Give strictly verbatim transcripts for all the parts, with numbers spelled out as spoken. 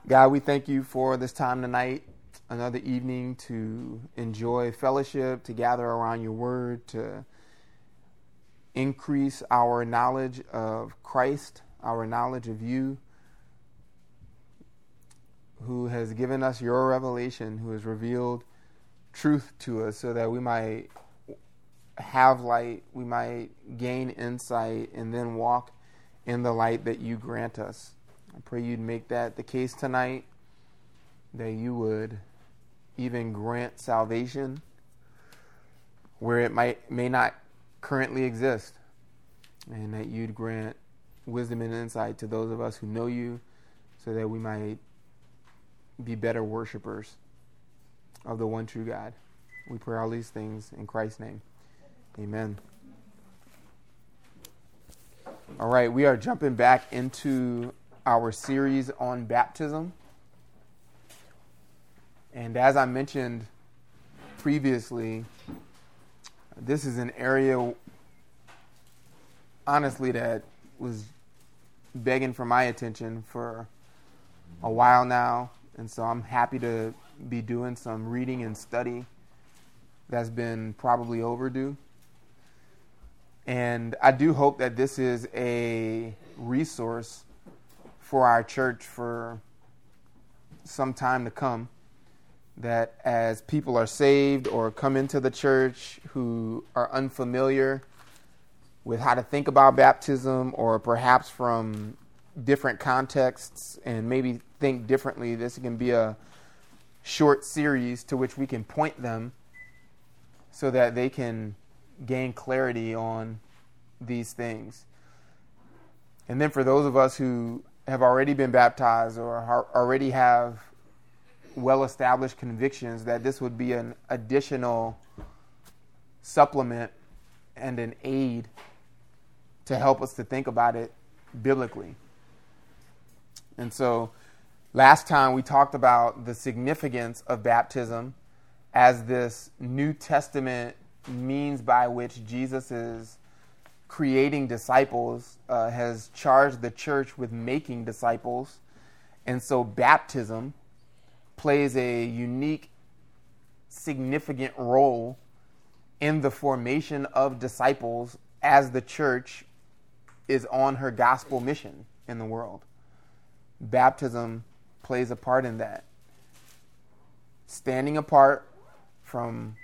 God, we thank you for this time tonight, another evening to enjoy fellowship, to gather around your word, to increase our knowledge of Christ, our knowledge of you, who has given us your revelation, who has revealed truth to us so that we might have light, we might gain insight, and then walk in the light that you grant us. I pray you'd make that the case tonight, that you would even grant salvation where it might may not currently exist, and that you'd grant wisdom and insight to those of us who know you so that we might be better worshipers of the one true God. We pray all these things in Christ's name. Amen. All right, we are jumping back into our series on baptism. And as I mentioned previously, this is an area, honestly, that was begging for my attention for a while now. And so I'm happy to be doing some reading and study that's been probably overdue. And I do hope that this is a resource for our church for some time to come, that as people are saved or come into the church who are unfamiliar with how to think about baptism, or perhaps from different contexts and maybe think differently, this can be a short series to which we can point them so that they can gain clarity on these things. And then for those of us who have already been baptized or are already have well-established convictions, that this would be an additional supplement and an aid to help us to think about it biblically. And so last time we talked about the significance of baptism as this New Testament means by which Jesus is creating disciples, uh, has charged the church with making disciples. And so baptism plays a unique, significant role in the formation of disciples as the church is on her gospel mission in the world. Baptism plays a part in that. Standing apart from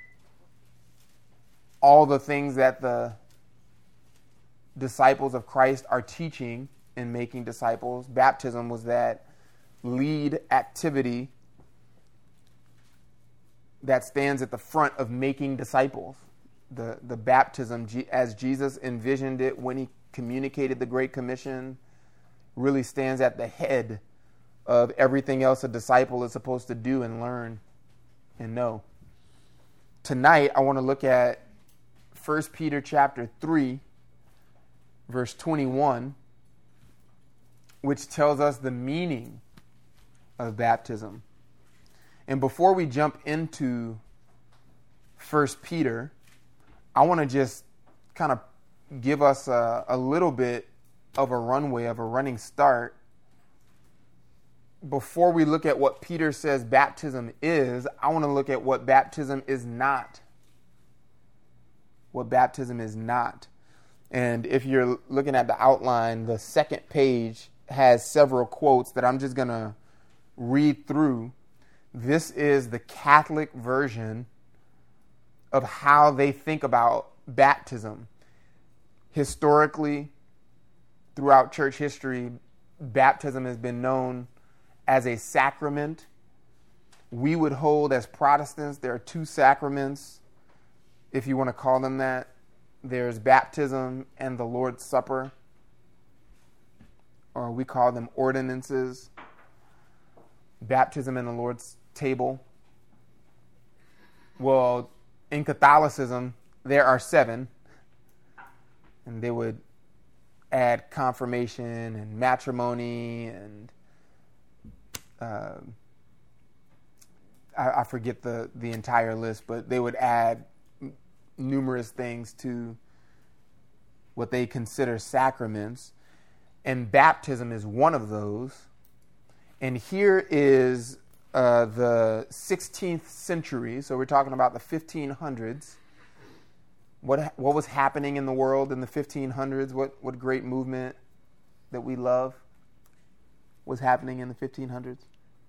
all the things that the disciples of Christ are teaching in making disciples, baptism was that lead activity that stands at the front of making disciples. The, the baptism, as Jesus envisioned it when he communicated the Great Commission, really stands at the head of everything else a disciple is supposed to do and learn and know. Tonight, I want to look at First Peter chapter three, verse twenty-one, which tells us the meaning of baptism. And before we jump into First Peter, I want to just kind of give us a, a little bit of a runway, of a running start. Before we look at what Peter says baptism is, I want to look at what baptism is not. What baptism is not. And if you're looking at the outline, the second page has several quotes that I'm just going to read through. This is the Catholic version of how they think about baptism. Historically, throughout church history, baptism has been known as a sacrament. We would hold as Protestants there are two sacraments, if you want to call them that. There's baptism and the Lord's Supper, or we call them ordinances. Baptism and the Lord's table. Well, in Catholicism, there are seven, and they would add confirmation and matrimony and uh, I, I forget the, the entire list, but they would add numerous things to what they consider sacraments. And baptism is one of those. And here is uh, the sixteenth century. So we're talking about the fifteen hundreds. What what was happening in the world in the fifteen hundreds? What what great movement that we love was happening in the fifteen hundreds?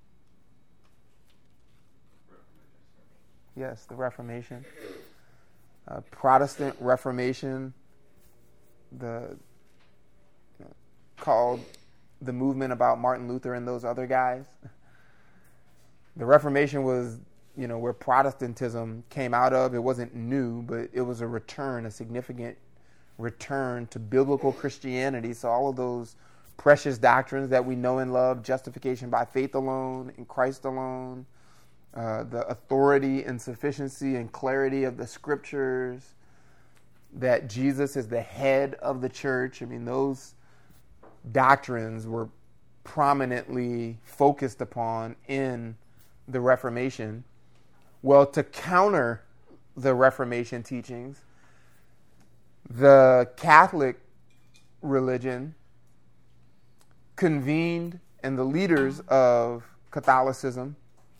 Yes, the Reformation. Uh, Protestant Reformation, the you know, called the movement about Martin Luther and those other guys. The Reformation was, you know, where Protestantism came out of. It wasn't new, but it was a return, a significant return to biblical Christianity. So all of those precious doctrines that we know and love, justification by faith alone, in Christ alone, uh, the authority and sufficiency and clarity of the scriptures, that Jesus is the head of the church. I mean, those doctrines were prominently focused upon in the Reformation. Well, to counter the Reformation teachings, the Catholic religion convened, and the leaders of Catholicism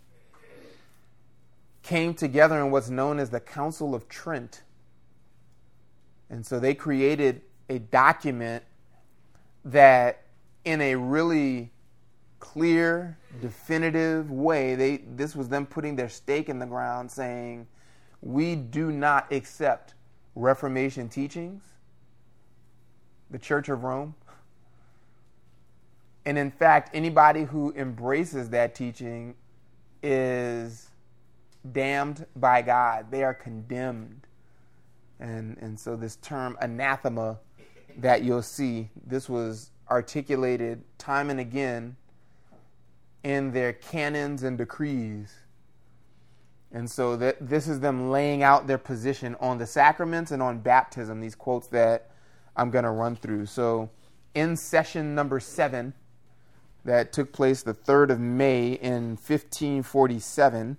came together in what's known as the Council of Trent. And so they created a document that, in a really clear, definitive way, they this was them putting their stake in the ground, saying, we do not accept Reformation teachings, the Church of Rome. And in fact, anybody who embraces that teaching is damned by God. They are condemned. And, and so this term anathema that you'll see, this was articulated time and again in their canons and decrees. And so that this is them laying out their position on the sacraments and on baptism, these quotes that I'm going to run through. So in session number seven, that took place the third of May in fifteen forty-seven,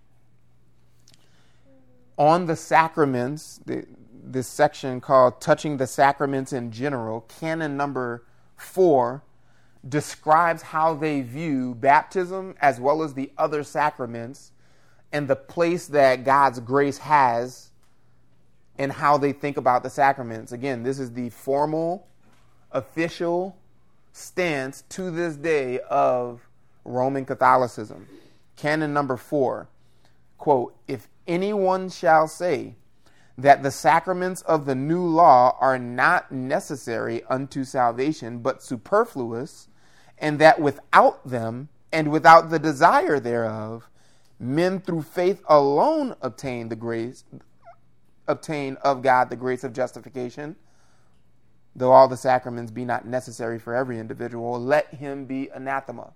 on the sacraments, the, this section called Touching the Sacraments in General, canon number four, describes how they view baptism as well as the other sacraments and the place that God's grace has and how they think about the sacraments. Again, this is the formal, official stance to this day of Roman Catholicism. Canon number four, quote, if anyone shall say that the sacraments of the new law are not necessary unto salvation, but superfluous, and that without them and without the desire thereof, men through faith alone obtain the grace, obtain of God the grace of justification, though all the sacraments be not necessary for every individual, let him be anathema.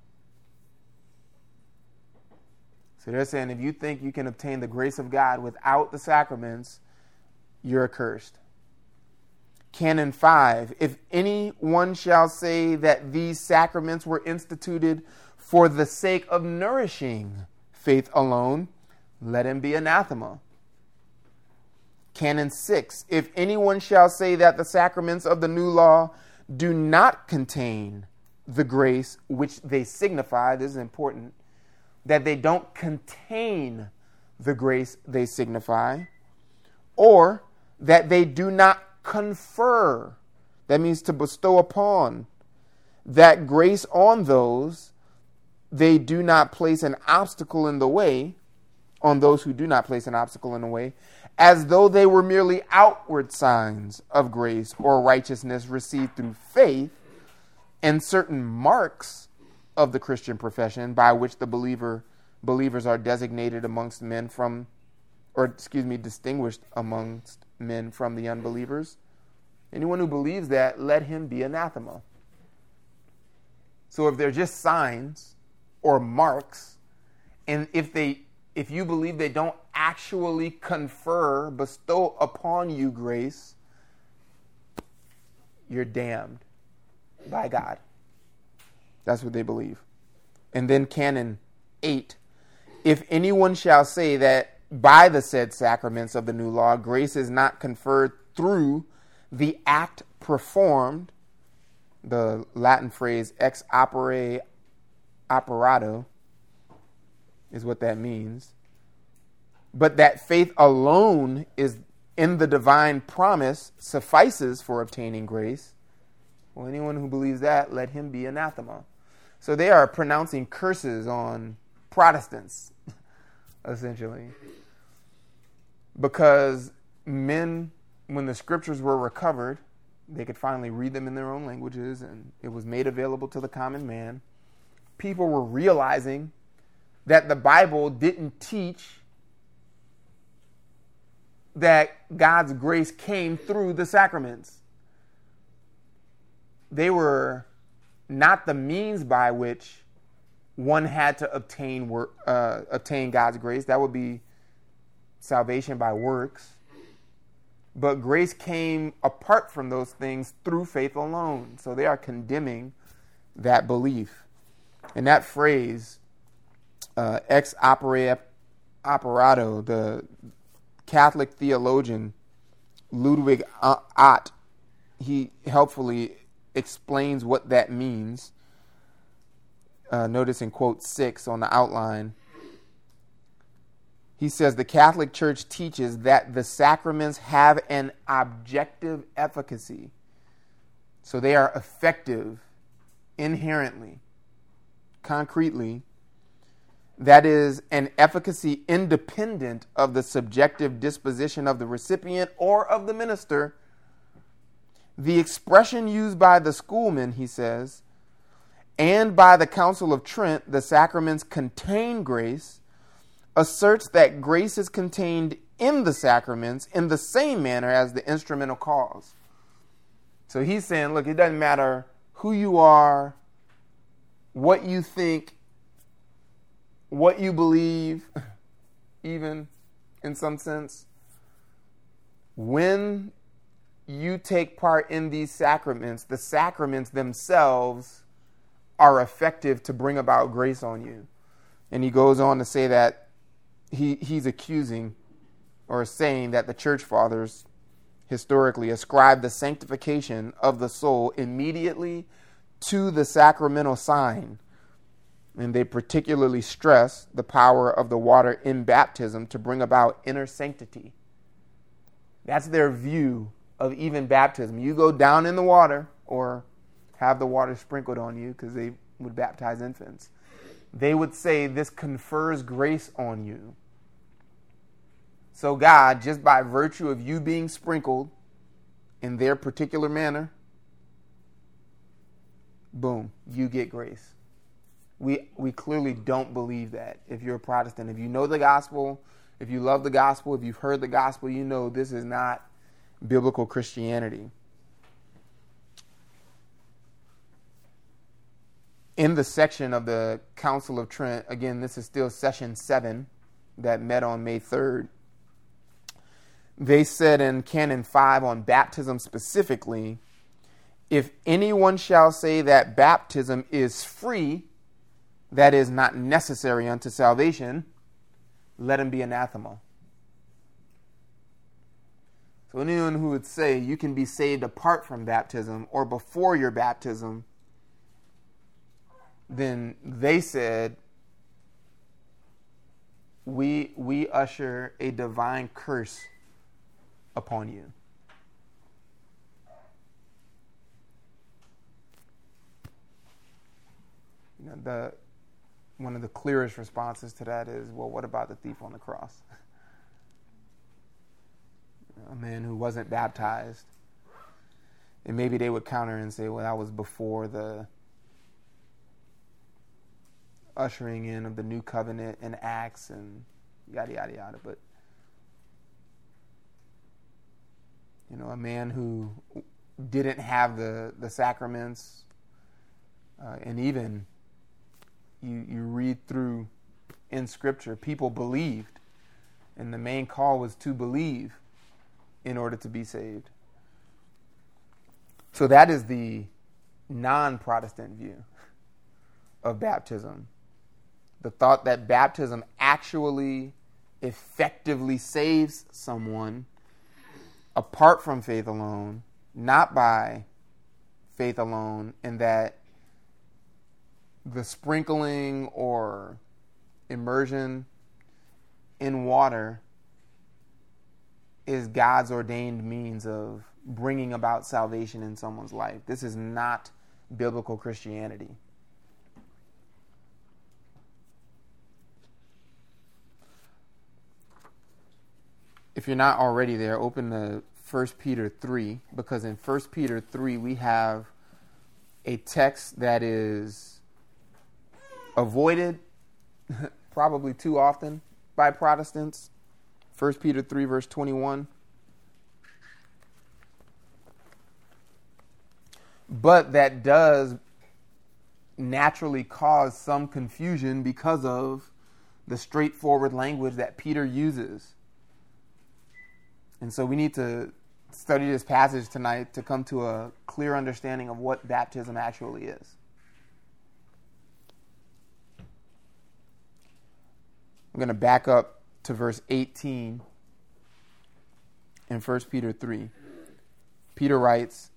So they're saying if you think you can obtain the grace of God without the sacraments, you're accursed. Canon five, if anyone shall say that these sacraments were instituted for the sake of nourishing faith alone, let him be anathema. Canon six, if anyone shall say that the sacraments of the new law do not contain the grace which they signify, this is important, that they don't contain the grace they signify, or that they do not confer, that means to bestow upon, that grace on those, they do not place an obstacle in the way, on those who do not place an obstacle in the way, as though they were merely outward signs of grace or righteousness received through faith, and certain marks of the Christian profession by which the believer believers are designated amongst men from, or excuse me, distinguished amongst men from the unbelievers. Anyone who believes that, let him be anathema. So if they're just signs or marks, and if they if you believe they don't actually confer, bestow upon you grace, you're damned by God. That's what they believe. And then canon eight, if anyone shall say that by the said sacraments of the new law, grace is not conferred through the act performed, the Latin phrase ex opere operato is what that means. But that faith alone is in the divine promise suffices for obtaining grace. Well, anyone who believes that, let him be anathema. So they are pronouncing curses on Protestants, essentially. Because men, when the scriptures were recovered, they could finally read them in their own languages, and it was made available to the common man. People were realizing that the Bible didn't teach that God's grace came through the sacraments. They were not the means by which one had to obtain work, uh, obtain God's grace. That would be salvation by works. But grace came apart from those things through faith alone. So they are condemning that belief. And that phrase, uh, ex opere operato, the Catholic theologian Ludwig Ott, he helpfully explains what that means. Uh, notice in quote six on the outline. He says the Catholic Church teaches that the sacraments have an objective efficacy. So they are effective inherently, concretely. That is an efficacy independent of the subjective disposition of the recipient or of the minister. The expression used by the schoolmen, he says, and by the Council of Trent, the sacraments contain grace, asserts that grace is contained in the sacraments in the same manner as the instrumental cause. So he's saying, look, it doesn't matter who you are, what you think, what you believe, even in some sense. When you take part in these sacraments, the sacraments themselves are effective to bring about grace on you. And he goes on to say that he he's accusing or saying that the church fathers historically ascribed the sanctification of the soul immediately to the sacramental sign. And they particularly stress the power of the water in baptism to bring about inner sanctity. That's their view of even baptism. You go down in the water or have the water sprinkled on you, because they would baptize infants. They would say this confers grace on you. So God, just by virtue of you being sprinkled in their particular manner, boom, you get grace. We we clearly don't believe that. If you're a Protestant, if you know the gospel, if you love the gospel, if you've heard the gospel, you know this is not biblical Christianity. In the section of the Council of Trent, again, this is still session seven that met on May third. They said in Canon five on baptism specifically, if anyone shall say that baptism is free, that is not necessary unto salvation, let him be anathema. So anyone who would say you can be saved apart from baptism or before your baptism, then they said, we we usher a divine curse upon you. You know, the one of the clearest responses to that is, well, what about the thief on the cross? A man who wasn't baptized. And maybe they would counter and say, well, that was before the ushering in of the new covenant and Acts and yada, yada, yada. But, you know, a man who didn't have the, the sacraments, uh, and even you, you read through in Scripture, people believed, and the main call was to believe in order to be saved. So that is the non-Protestant view of baptism. The thought that baptism actually effectively saves someone apart from faith alone, not by faith alone, and that the sprinkling or immersion in water is God's ordained means of bringing about salvation in someone's life. This is not biblical Christianity. If you're not already there, open to First Peter three, because in First Peter three we have a text that is avoided probably too often by Protestants. First Peter three, verse twenty-one. But that does naturally cause some confusion because of the straightforward language that Peter uses. And so we need to study this passage tonight to come to a clear understanding of what baptism actually is. I'm going to back up to verse eighteen in First Peter three. Peter writes,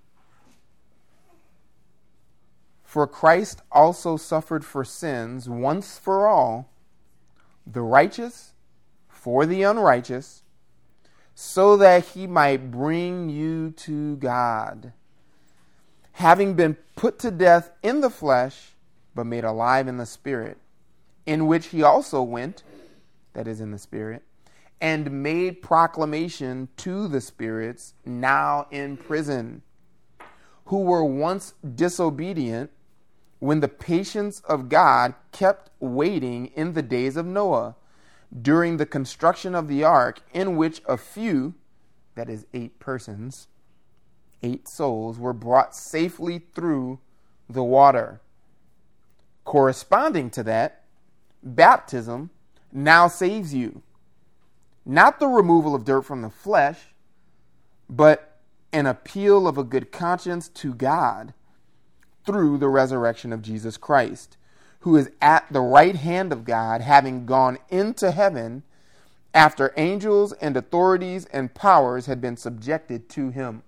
"For Christ also suffered for sins once for all, the righteous for the unrighteous, so that he might bring you to God, having been put to death in the flesh, but made alive in the spirit, in which he also went," that is in the spirit, "and made proclamation to the spirits now in prison, who were once disobedient, when the patience of God kept waiting in the days of Noah, during the construction of the ark, in which a few, that is eight persons, eight souls, were brought safely through the water. Corresponding to that, baptism now saves you, not the removal of dirt from the flesh, but an appeal of a good conscience to God through the resurrection of Jesus Christ, who is at the right hand of God, having gone into heaven after angels and authorities and powers had been subjected to him."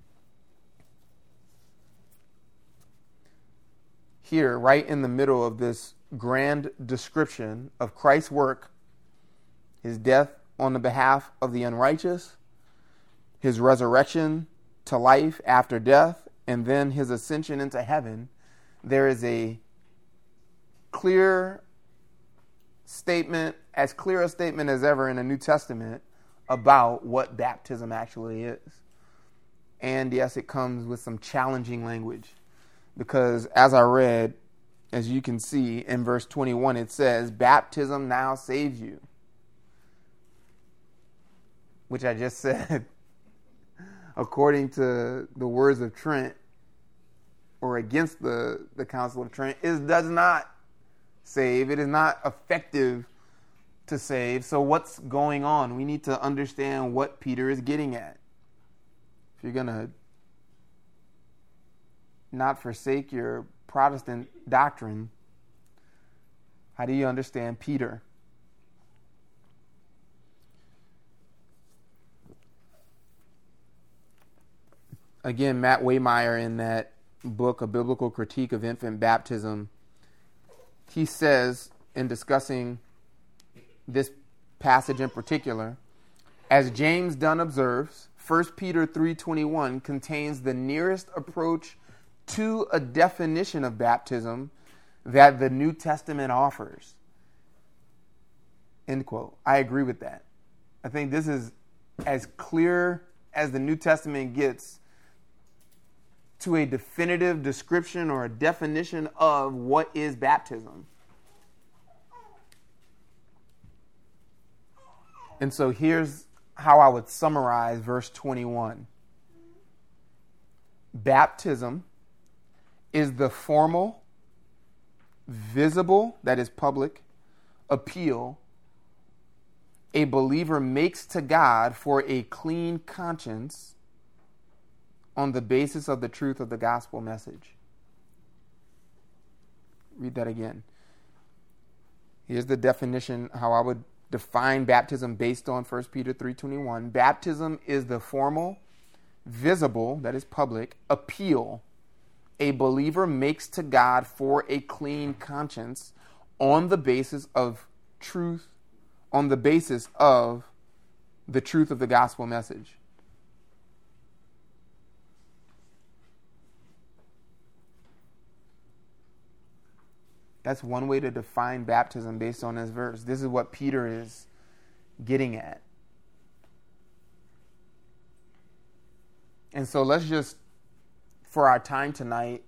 Here, right in the middle of this grand description of Christ's work, his death on the behalf of the unrighteous, his resurrection to life after death, and then his ascension into heaven, there is a clear statement, as clear a statement as ever in the New Testament, about what baptism actually is. And yes, it comes with some challenging language, because as I read, as you can see in verse twenty-one, it says, "Baptism now saves you," which I just said, according to the words of Trent, or against the, the Council of Trent, it does not save. It is not effective to save. So what's going on? We need to understand what Peter is getting at. If you're going to not forsake your Protestant doctrine, how do you understand Peter? Again, Matt Waymeyer, in that book, A Biblical Critique of Infant Baptism, he says, in discussing this passage in particular, as James Dunn observes, First Peter three twenty-one contains the nearest approach to a definition of baptism that the New Testament offers. End quote. I agree with that. I think this is as clear as the New Testament gets to a definitive description or a definition of what is baptism. And so here's how I would summarize verse twenty-one. Baptism is the formal, visible, that is public, appeal a believer makes to God for a clean conscience on the basis of the truth of the gospel message. Read that again. Here's the definition, how I would define baptism based on First Peter three twenty-one. Baptism is the formal, visible, that is public, appeal a believer makes to God for a clean conscience on the basis of truth, on the basis of the truth of the gospel message. That's one way to define baptism based on this verse. This is what Peter is getting at. And so let's just, for our time tonight,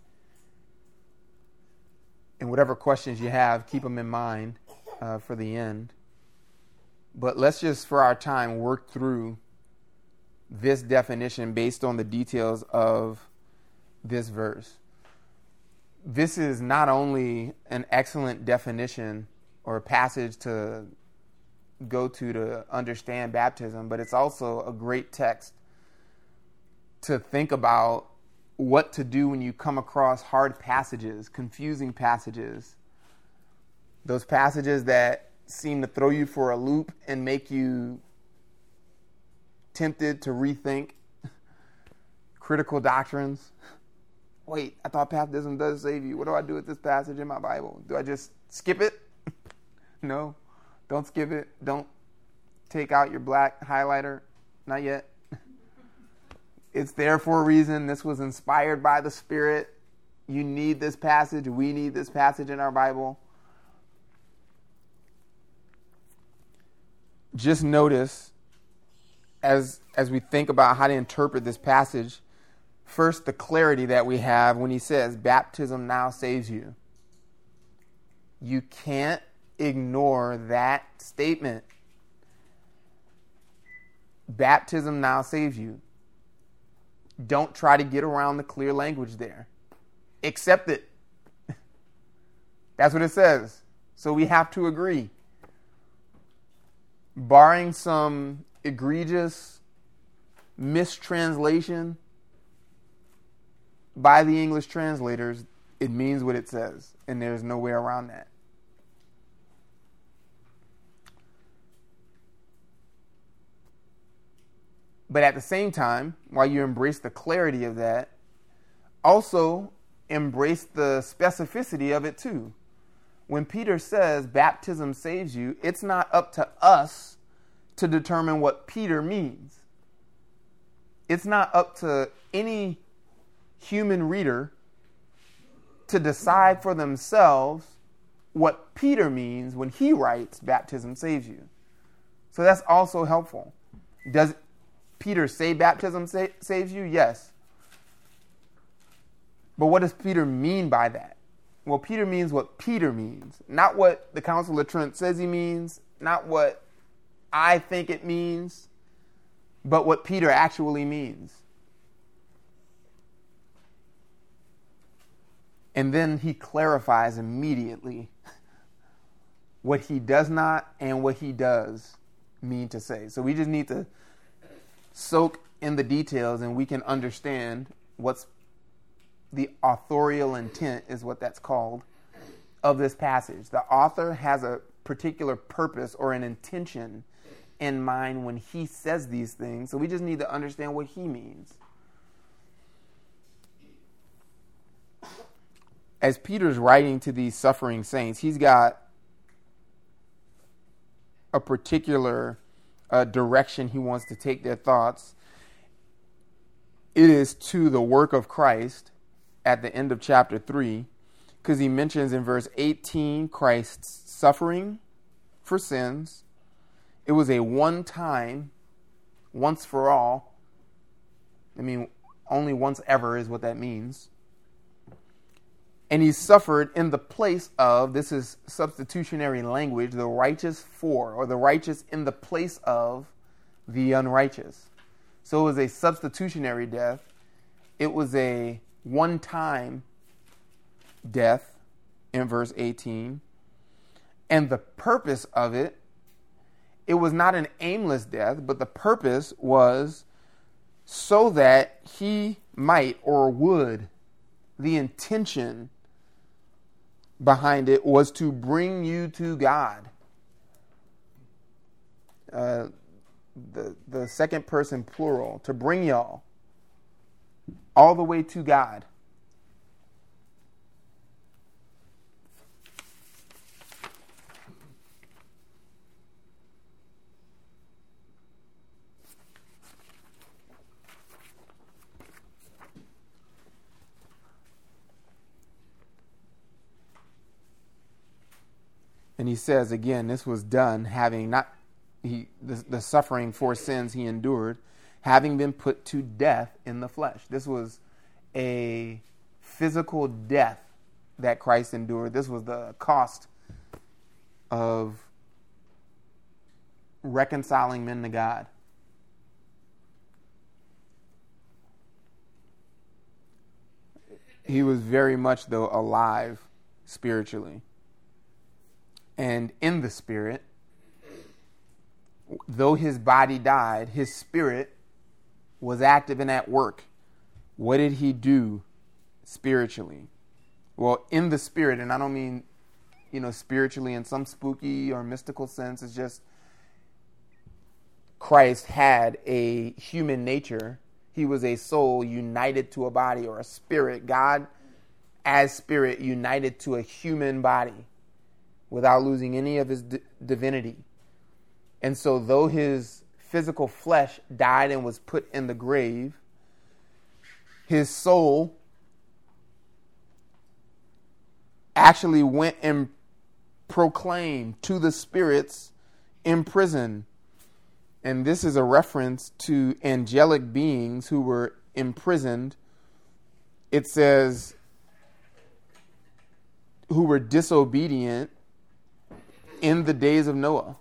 and whatever questions you have, keep them in mind uh, for the end. But let's just, for our time, work through this definition based on the details of this verse. This is not only an excellent definition or a passage to go to to understand baptism, but it's also a great text to think about what to do when you come across hard passages, confusing passages, those passages that seem to throw you for a loop and make you tempted to rethink critical doctrines. Wait, I thought baptism does save you. What do I do with this passage in my Bible? Do I just skip it? No, don't skip it. Don't take out your black highlighter. Not yet. It's there for a reason. This was inspired by the Spirit. You need this passage. We need this passage in our Bible. Just notice, as, as we think about how to interpret this passage, first, the clarity that we have when he says, baptism now saves you. You can't ignore that statement. Baptism now saves you. Don't try to get around the clear language there. Accept it. That's what it says. So we have to agree. Barring some egregious mistranslation by the English translators, it means what it says, and there's no way around that. But at the same time, while you embrace the clarity of that, also embrace the specificity of it too. When Peter says baptism saves you, it's not up to us to determine what Peter means. It's not up to any human reader to decide for themselves what Peter means when he writes baptism saves you. So that's also helpful. Does Peter say baptism sa- saves you? Yes. But what does Peter mean by that? Well, Peter means what Peter means, not what the Council of Trent says he means, not what I think it means, but what Peter actually means. And then he clarifies immediately what he does not and what he does mean to say. So we just need to soak in the details and we can understand what's the authorial intent, is what that's called, of this passage. The author has a particular purpose or an intention in mind when he says these things. So we just need to understand what he means. As Peter's writing to these suffering saints, he's got a particular uh, direction he wants to take their thoughts. It is to the work of Christ at the end of chapter three, because he mentions in verse eighteen Christ's suffering for sins. It was a one-time, once for all. I mean, only once ever is what that means. And he suffered in the place of, this is substitutionary language, the righteous for, or the righteous in the place of the unrighteous. So it was a substitutionary death. It was a one-time death in verse eighteen. And the purpose of it, it was not an aimless death, but the purpose was so that he might or would, the intention behind it was to bring you to God. Uh, the, the second person plural, to bring y'all all the way to God. And he says, again, this was done having not, he the, the suffering for sins he endured, having been put to death in the flesh. This was a physical death that Christ endured. This was the cost of reconciling men to God. He was very much, though, alive spiritually. And in the spirit, though his body died, his spirit was active and at work. What did he do spiritually? Well, in the spirit, and I don't mean, you know, spiritually in some spooky or mystical sense. It's just Christ had a human nature. He was a soul united to a body, or a spirit. God as spirit united to a human body without losing any of his d- divinity. And so though his physical flesh died and was put in the grave, his soul actually went and proclaimed to the spirits in prison. And this is a reference to angelic beings who were imprisoned. It says, who were disobedient in the days of Noah,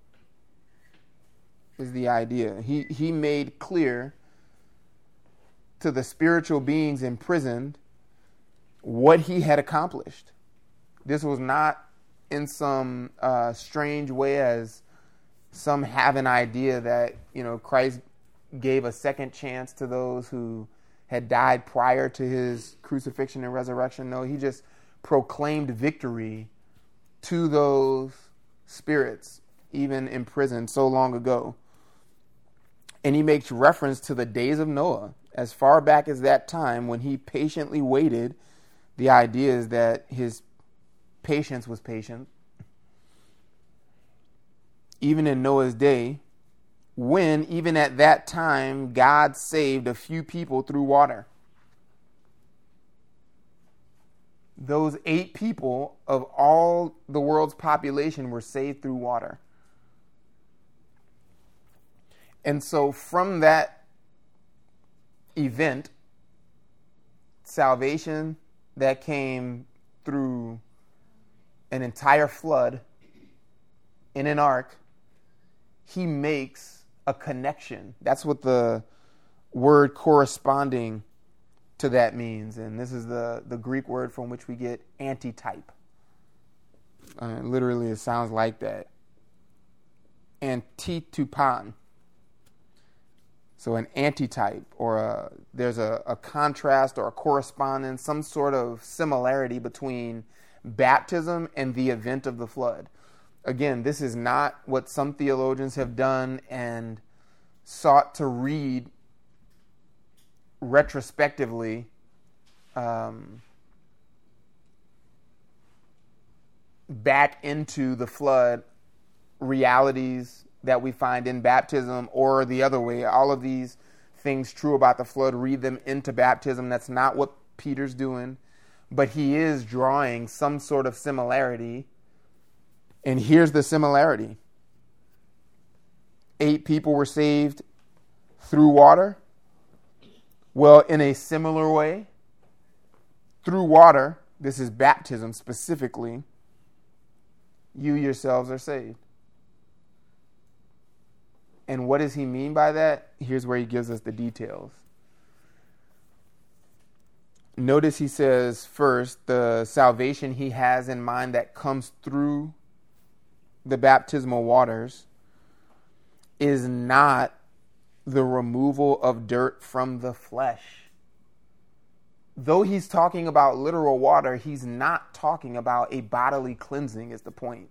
is the idea. He, he made clear to the spiritual beings imprisoned what he had accomplished. This was not in some uh, strange way, as some have an idea that, you know, Christ gave a second chance to those who had died prior to his crucifixion and resurrection. No, he just proclaimed victory to those spirits, even imprisoned so long ago. And he makes reference to the days of Noah, as far back as that time when he patiently waited. The idea is that his patience was patient. Even in Noah's day, when even at that time, God saved a few people through water. Those eight people of all the world's population were saved through water. And so from that event, salvation that came through an entire flood in an ark, he makes a connection. That's what the word corresponding to that means. And this is the, the Greek word from which we get antitype. Uh, literally, it sounds like that. Antitupan. So an antitype, or a, there's a, a contrast or a correspondence, some sort of similarity between baptism and the event of the flood. Again, this is not what some theologians have done and sought to read retrospectively um, back into the flood realities that we find in baptism, or the other way. All of these things true about the flood, read them into baptism. That's not what Peter's doing, but he is drawing some sort of similarity. And here's the similarity. Eight people were saved through water. Well, in a similar way, through water, this is baptism specifically, you yourselves are saved. And what does he mean by that? Here's where he gives us the details. Notice he says first, the salvation he has in mind that comes through the baptismal waters is not the removal of dirt from the flesh. Though he's talking about literal water, he's not talking about a bodily cleansing, is the point.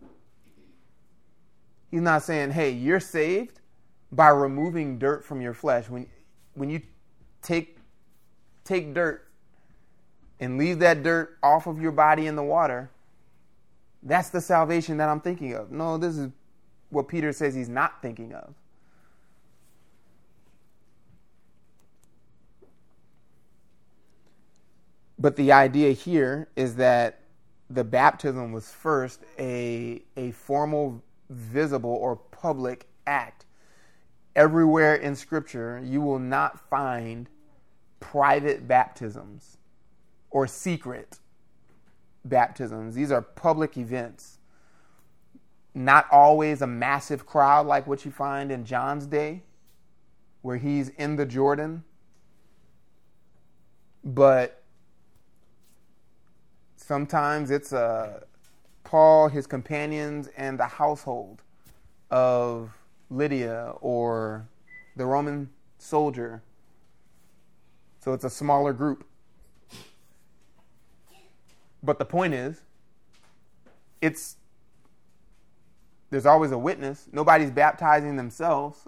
He's not saying, hey, you're saved by removing dirt from your flesh. When, when you take, take dirt and leave that dirt off of your body in the water, that's the salvation that I'm thinking of. No, this is what Peter says he's not thinking of. But the idea here is that the baptism was first a, a formal, visible, or public act. Everywhere in Scripture, you will not find private baptisms or secret baptisms. These are public events. Not always a massive crowd like what you find in John's day, where he's in the Jordan. But sometimes it's uh, Paul, his companions, and the household of Lydia or the Roman soldier. So it's a smaller group. But the point is, it's there's always a witness. Nobody's baptizing themselves.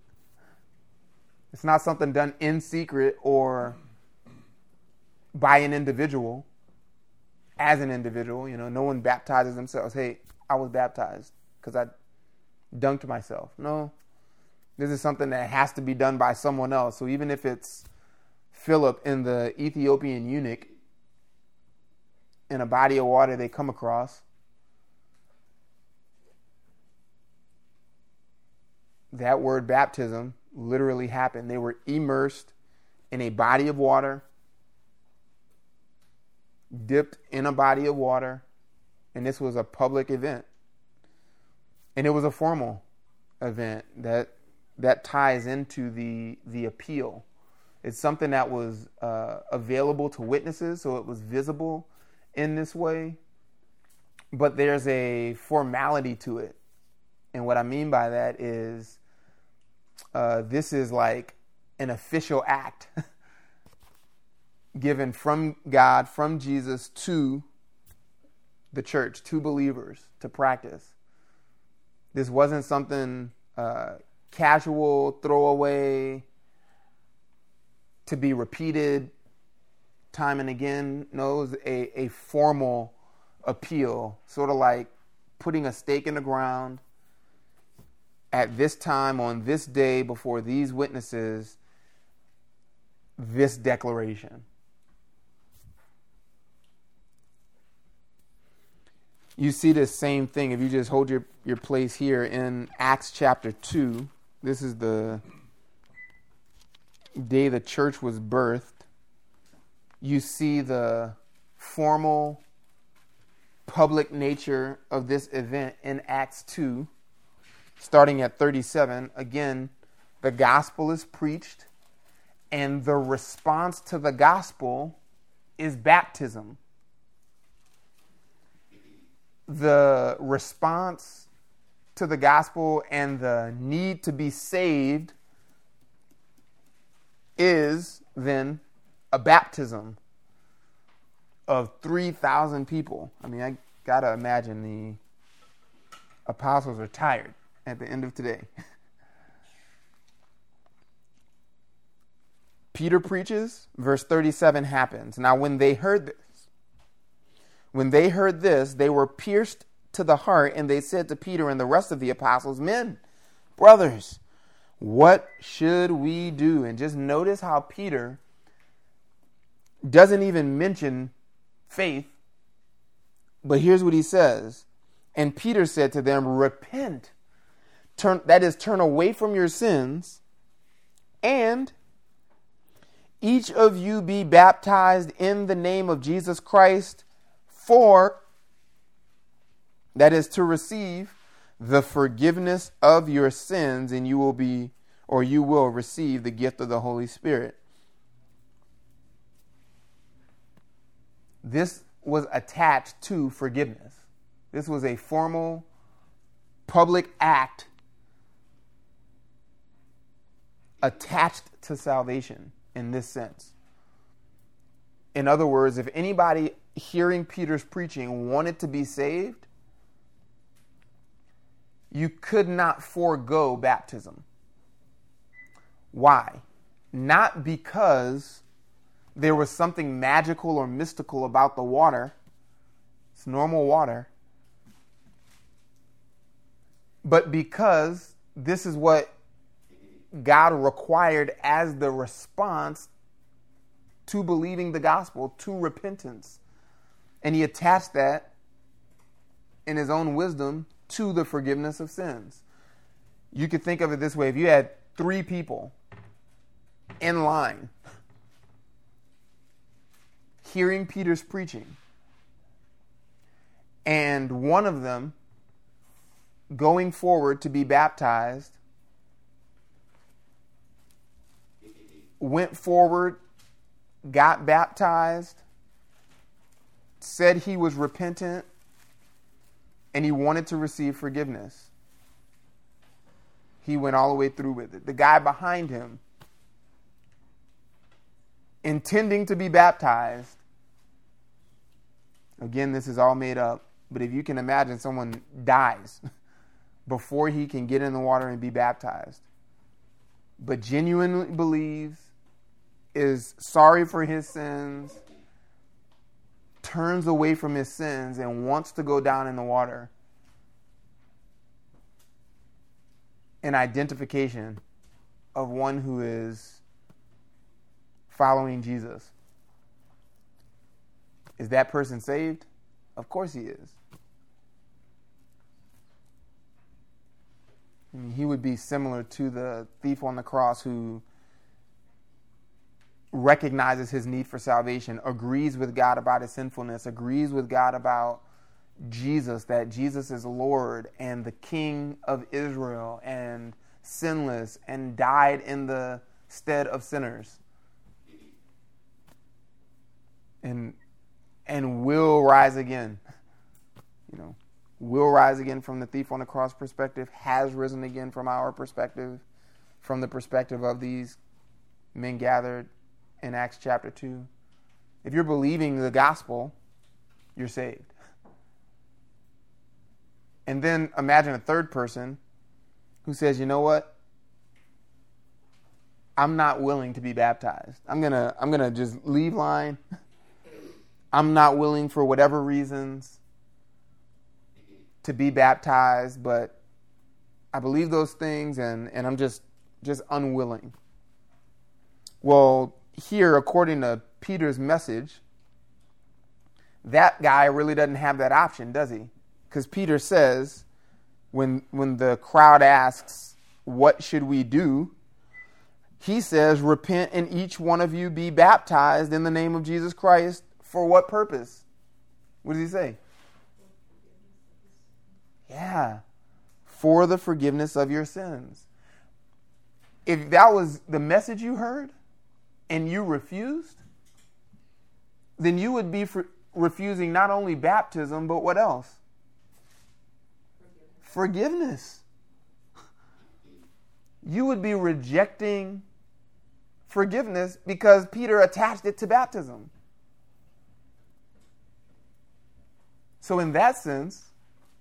It's not something done in secret or by an individual. As an individual, you know, no one baptizes themselves. Hey, I was baptized because I dunked myself. No, this is something that has to be done by someone else. So even if it's Philip and the Ethiopian eunuch in a body of water they come across, that word baptism literally happened. They were immersed in a body of water, dipped in a body of water, and this was a public event. And it was a formal event that that ties into the the appeal. It's something that was uh, available to witnesses, so it was visible in this way. But there's a formality to it. And what I mean by that is uh, this is like an official act given from God, from Jesus to the church, to believers to practice. This wasn't something uh, casual, throwaway, to be repeated time and again. No, it was a, a formal appeal, sort of like putting a stake in the ground at this time, on this day, before these witnesses, this declaration. You see this same thing if you just hold your, your place here in Acts chapter two. This is the day the church was birthed. You see the formal, public nature of this event in Acts two, starting at thirty-seven. Again, the gospel is preached, and the response to the gospel is baptism. The response to the gospel and the need to be saved is then a baptism of three thousand people. I mean, I got to imagine the apostles are tired at the end of today. Peter preaches, verse thirty-seven happens. Now, when they heard this, When they heard this, they were pierced to the heart, and they said to Peter and the rest of the apostles, "Men, brothers, what should we do?" And just notice how Peter doesn't even mention faith, but here's what he says. And Peter said to them, "Repent, turn, that is, turn away from your sins, and each of you be baptized in the name of Jesus Christ, for," that is, to receive the forgiveness of your sins, and you will be, or you will receive the gift of the Holy Spirit. This was attached to forgiveness. This was a formal, public act attached to salvation in this sense. In other words, if anybody hearing Peter's preaching wanted to be saved, you could not forego baptism. Why? Not because there was something magical or mystical about the water. It's normal water. But because this is what God required as the response to believing the gospel, to repentance. And he attached that in his own wisdom to the forgiveness of sins. You could think of it this way. If you had three people in line hearing Peter's preaching, and one of them going forward to be baptized went forward, got baptized, said he was repentant, and he wanted to receive forgiveness. He went all the way through with it. The guy behind him, intending to be baptized, again, this is all made up, but if you can imagine someone dies before he can get in the water and be baptized, but genuinely believes, is sorry for his sins, turns away from his sins, and wants to go down in the water, an identification of one who is following Jesus. Is that person saved? Of course he is. I mean, he would be similar to the thief on the cross who recognizes his need for salvation, agrees with God about his sinfulness, agrees with God about Jesus, that Jesus is Lord and the King of Israel and sinless, and died in the stead of sinners. And and will rise again. You know, will rise again from the thief on the cross perspective, has risen again from our perspective, from the perspective of these men gathered in Acts chapter two. If you're believing the gospel, you're saved. And then imagine a third person who says, you know what? I'm not willing to be baptized. I'm going to I'm going to just leave line. I'm not willing for whatever reasons to be baptized, but I believe those things and, and I'm just just unwilling. Well, here, according to Peter's message, that guy really doesn't have that option, does he? Because Peter says, when when the crowd asks, what should we do? He says, repent and each one of you be baptized in the name of Jesus Christ. For what purpose? What does he say? Yeah, for the forgiveness of your sins. If that was the message you heard and you refused, then you would be for refusing not only baptism, but what else? Forgiveness. You would be rejecting forgiveness because Peter attached it to baptism. So in that sense,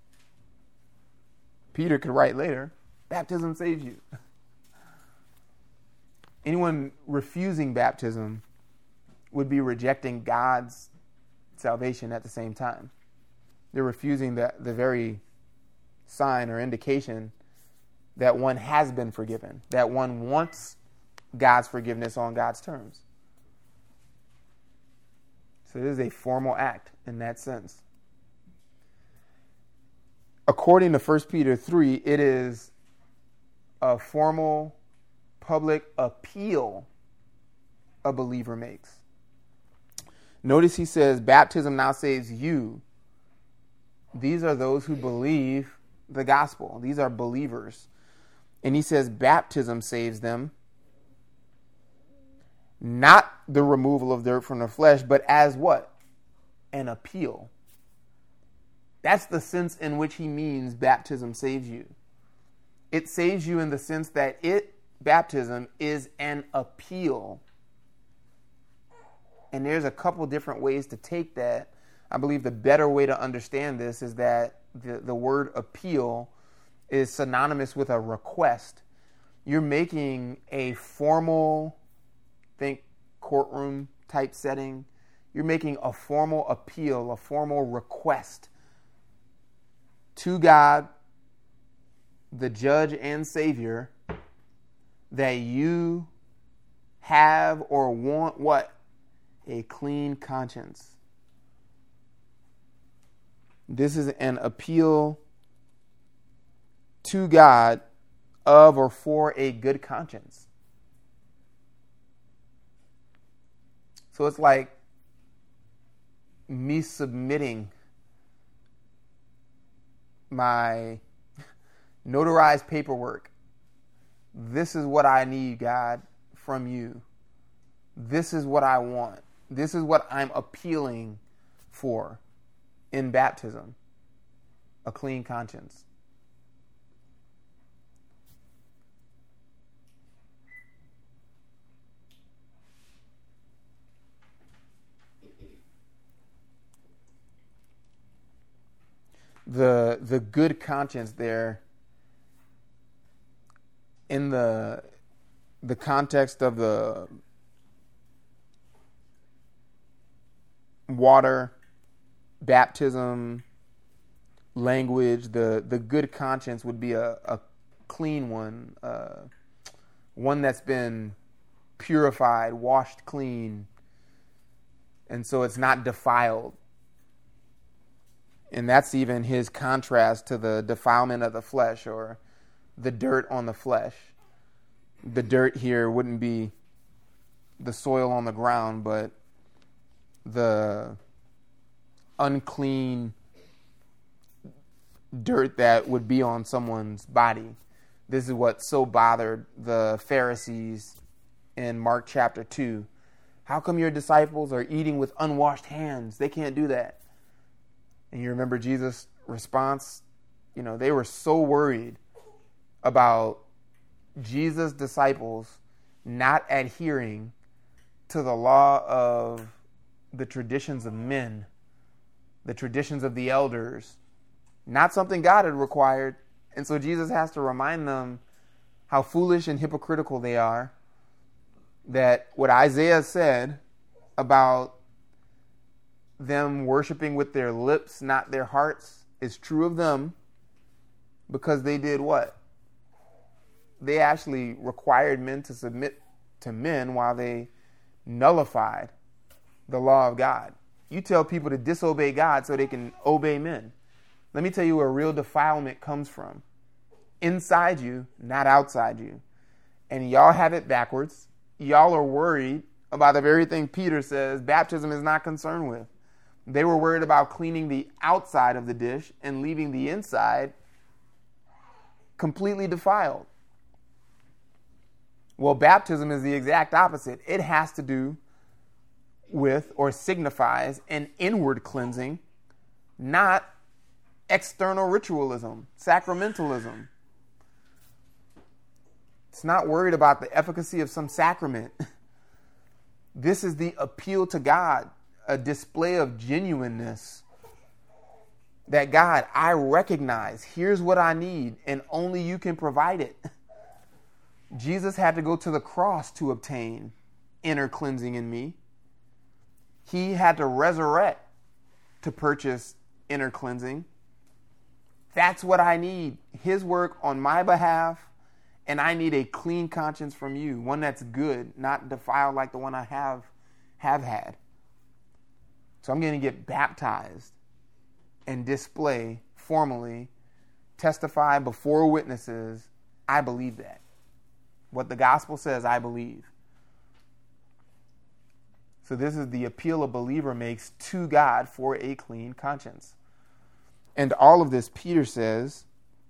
Peter could write later, baptism saves you. Anyone refusing baptism would be rejecting God's salvation at the same time. They're refusing the, the very sign or indication that one has been forgiven, that one wants God's forgiveness on God's terms. So it is a formal act in that sense. According to First Peter three, it is a formal public appeal a believer makes. Notice he says, baptism now saves you. These are those who believe the gospel. These are believers. And he says baptism saves them. Not the removal of dirt from the flesh, but as what? An appeal. That's the sense in which he means baptism saves you. It saves you in the sense that it, baptism, is an appeal. And there's a couple different ways to take that. I believe the better way to understand this is that the, the word appeal is synonymous with a request. You're making a formal, think courtroom type setting. You're making a formal appeal, a formal request to God, the judge and Savior, that you have or want what? A clean conscience. This is an appeal to God of or for a good conscience. So it's like me submitting my notarized paperwork. This is what I need, God, from you. This is what I want. This is what I'm appealing for in baptism. A clean conscience. The the good conscience there in the the context of the water baptism language, the the good conscience would be a, a clean one, uh, one that's been purified, washed clean, and so it's not defiled. And that's even his contrast to the defilement of the flesh, or the dirt on the flesh. The dirt here wouldn't be the soil on the ground, but the unclean dirt that would be on someone's body. This is what so bothered the Pharisees in Mark chapter two. How come your disciples are eating with unwashed hands? They can't do that. And you remember Jesus' response? You know, they were so worried about Jesus' disciples not adhering to the law of the traditions of men, the traditions of the elders, not something God had required. And so Jesus has to remind them how foolish and hypocritical they are, that what Isaiah said about them worshiping with their lips, not their hearts, is true of them, because they did what? They actually required men to submit to men while they nullified the law of God. You tell people to disobey God so they can obey men. Let me tell you where real defilement comes from. Inside you, not outside you. And y'all have it backwards. Y'all are worried about the very thing Peter says baptism is not concerned with. They were worried about cleaning the outside of the dish and leaving the inside completely defiled. Well, baptism is the exact opposite. It has to do with, or signifies, an inward cleansing, not external ritualism, sacramentalism. It's not worried about the efficacy of some sacrament. This is the appeal to God, a display of genuineness. That God, I recognize, here's what I need, and only you can provide it. Jesus had to go to the cross to obtain inner cleansing in me. He had to resurrect to purchase inner cleansing. That's what I need. His work on my behalf, and I need a clean conscience from you, one that's good, not defiled like the one I have have had. So I'm going to get baptized and display formally, testify before witnesses, I believe that. What the gospel says, I believe. So this is the appeal a believer makes to God for a clean conscience. And all of this, Peter says,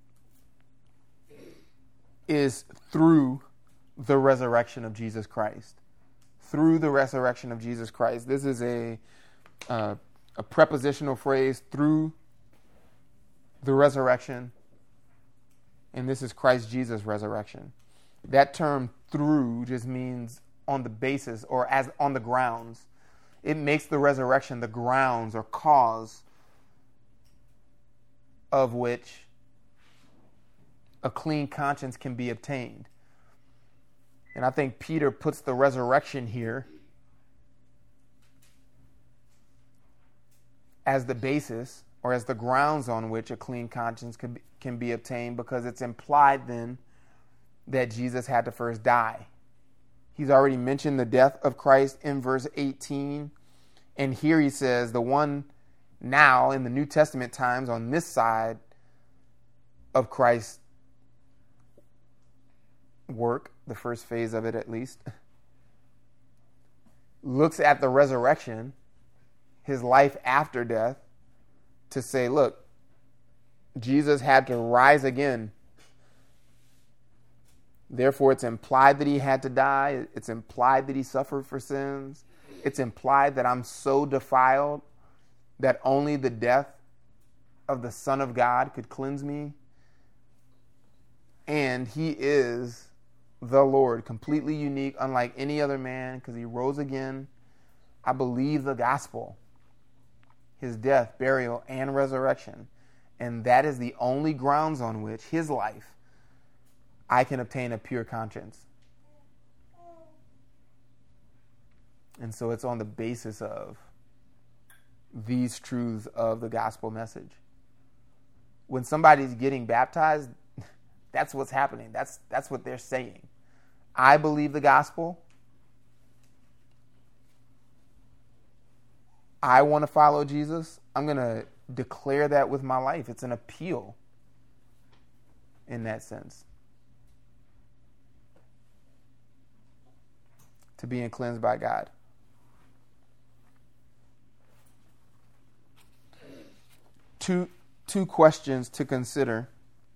is through the resurrection of Jesus Christ. Through the resurrection of Jesus Christ. This is a, uh, a prepositional phrase, through the resurrection. And this is Christ Jesus' resurrection. That term through just means on the basis or as on the grounds. It makes the resurrection the grounds or cause of which a clean conscience can be obtained. And I think Peter puts the resurrection here as the basis or as the grounds on which a clean conscience can be, can be obtained, because it's implied then that Jesus had to first die. He's already mentioned the death of Christ in verse eighteen. And here he says, the one now in the New Testament times on this side of Christ's work, the first phase of it at least, looks at the resurrection, his life after death, to say, look, Jesus had to rise again. Therefore, it's implied that he had to die. It's implied that he suffered for sins. It's implied that I'm so defiled that only the death of the Son of God could cleanse me. And he is the Lord, completely unique, unlike any other man, because he rose again. I believe the gospel, his death, burial, and resurrection. And that is the only grounds on which his life I can obtain a pure conscience. And so it's on the basis of these truths of the gospel message. When somebody's getting baptized, that's what's happening. That's that's what they're saying. I believe the gospel. I want to follow Jesus. I'm going to declare that with my life. It's an appeal in that sense. To being cleansed by God. Two, two questions to consider.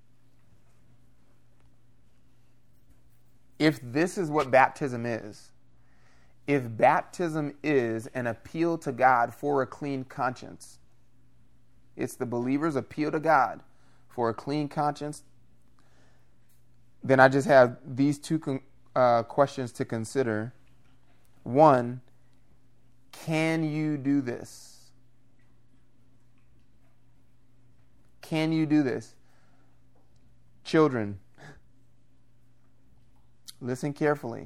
If this is what baptism is, if baptism is an appeal to God for a clean conscience, it's the believer's appeal to God for a clean conscience, then I just have these two uh, questions to consider. One, can you do this? Can you do this? Children, listen carefully.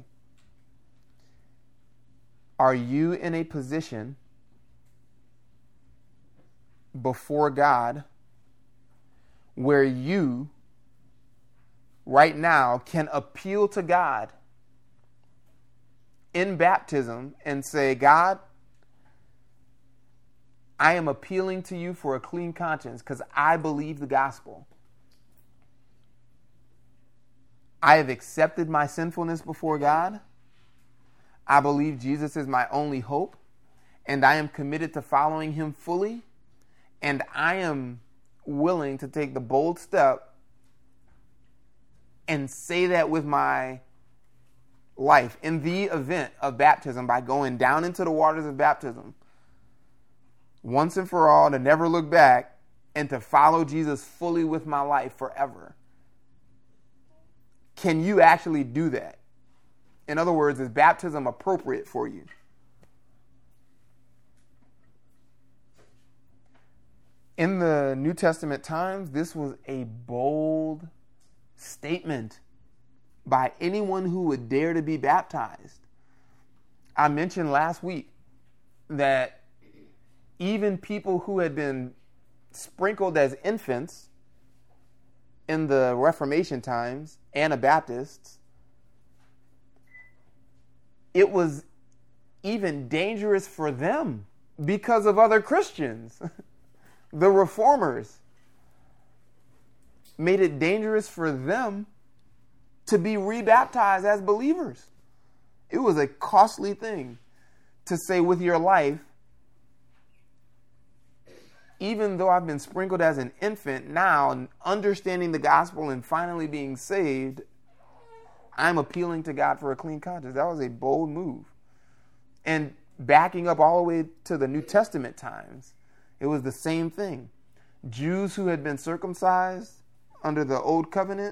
Are you in a position before God where you right now can appeal to God in baptism and say, God, I am appealing to you for a clean conscience because I believe the gospel. I have accepted my sinfulness before God. I believe Jesus is my only hope, and I am committed to following him fully, and I am willing to take the bold step and say that with my life in the event of baptism by going down into the waters of baptism once and for all, to never look back, and to follow Jesus fully with my life forever. Can you actually do that? In other words, is baptism appropriate for you? In the New Testament times, this was a bold statement by anyone who would dare to be baptized. I mentioned last week that even people who had been sprinkled as infants in the Reformation times, Anabaptists, it was even dangerous for them because of other Christians. The reformers made it dangerous for them to be rebaptized as believers. It was a costly thing to say with your life, even though I've been sprinkled as an infant, now understanding the gospel and finally being saved, I'm appealing to God for a clean conscience. That was a bold move. And backing up all the way to the New Testament times, it was the same thing. Jews who had been circumcised under the Old Covenant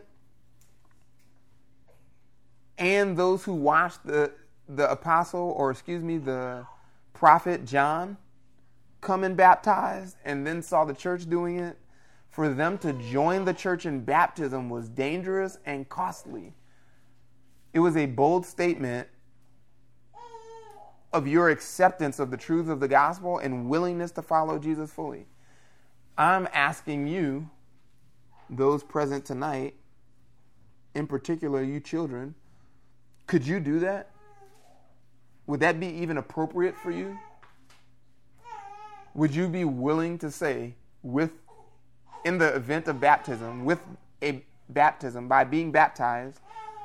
and those who watched the, the apostle, or excuse me, the prophet John come and baptize and then saw the church doing it, for them to join the church in baptism was dangerous and costly. It was a bold statement of your acceptance of the truth of the gospel and willingness to follow Jesus fully. I'm asking you, those present tonight, in particular you children, could you do that? Would that be even appropriate for you? would you be willing to say, with in the event of baptism, with a baptism, by being baptized,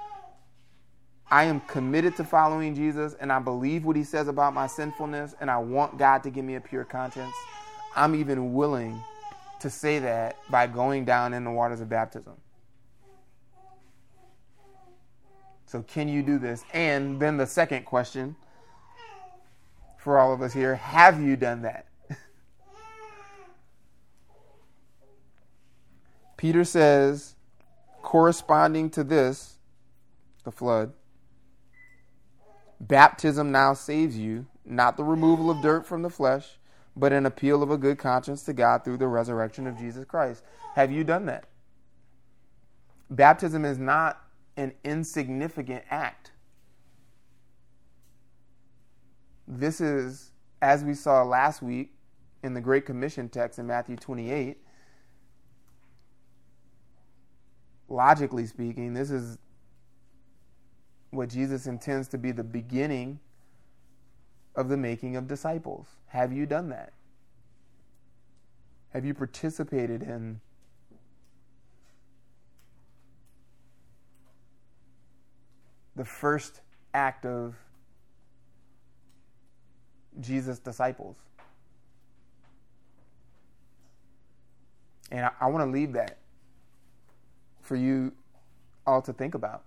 I am committed to following Jesus, and I believe what he says about my sinfulness, and I want God to give me a pure conscience. I'm even willing to say that by going down in the waters of baptism. So can you do this? And then the second question for all of us here, have you done that? Peter says, corresponding to this, the flood, baptism now saves you, not the removal of dirt from the flesh, but an appeal of a good conscience to God through the resurrection of Jesus Christ. Have you done that? Baptism is not an insignificant act. This is, as we saw last week in the Great Commission text in Matthew twenty-eight, logically speaking, this is what Jesus intends to be the beginning of the making of disciples. Have you done that? Have you participated in the first act of Jesus' disciples? And I, I want to leave that for you all to think about.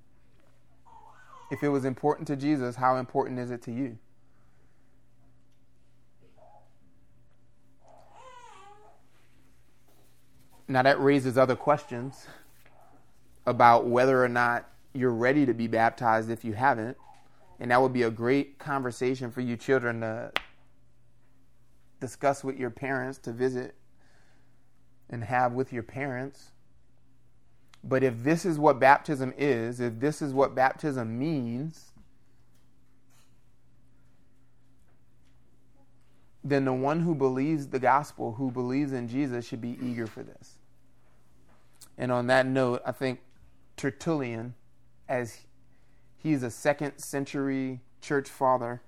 If it was important to Jesus, how important is it to you? Now that raises other questions about whether or not you're ready to be baptized if you haven't. And that would be a great conversation for you children to discuss with your parents, to visit and have with your parents. But if this is what baptism is, if this is what baptism means, then the one who believes the gospel, who believes in Jesus, should be eager for this. And on that note, I think Tertullian, as he's a second century church father,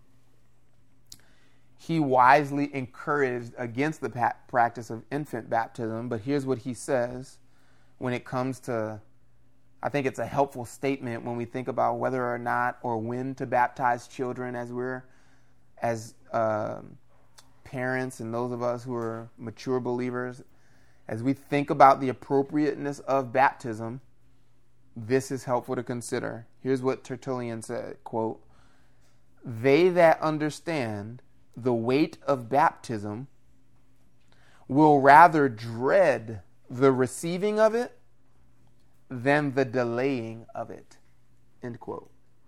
he wisely encouraged against the pa- practice of infant baptism. But here's what he says when it comes to, I think it's a helpful statement when we think about whether or not or when to baptize children as we're, as uh, parents and those of us who are mature believers. As we think about the appropriateness of baptism, this is helpful to consider. Here's what Tertullian said, quote, "They that understand the weight of baptism will rather dread the receiving of it than the delaying of it." End quote.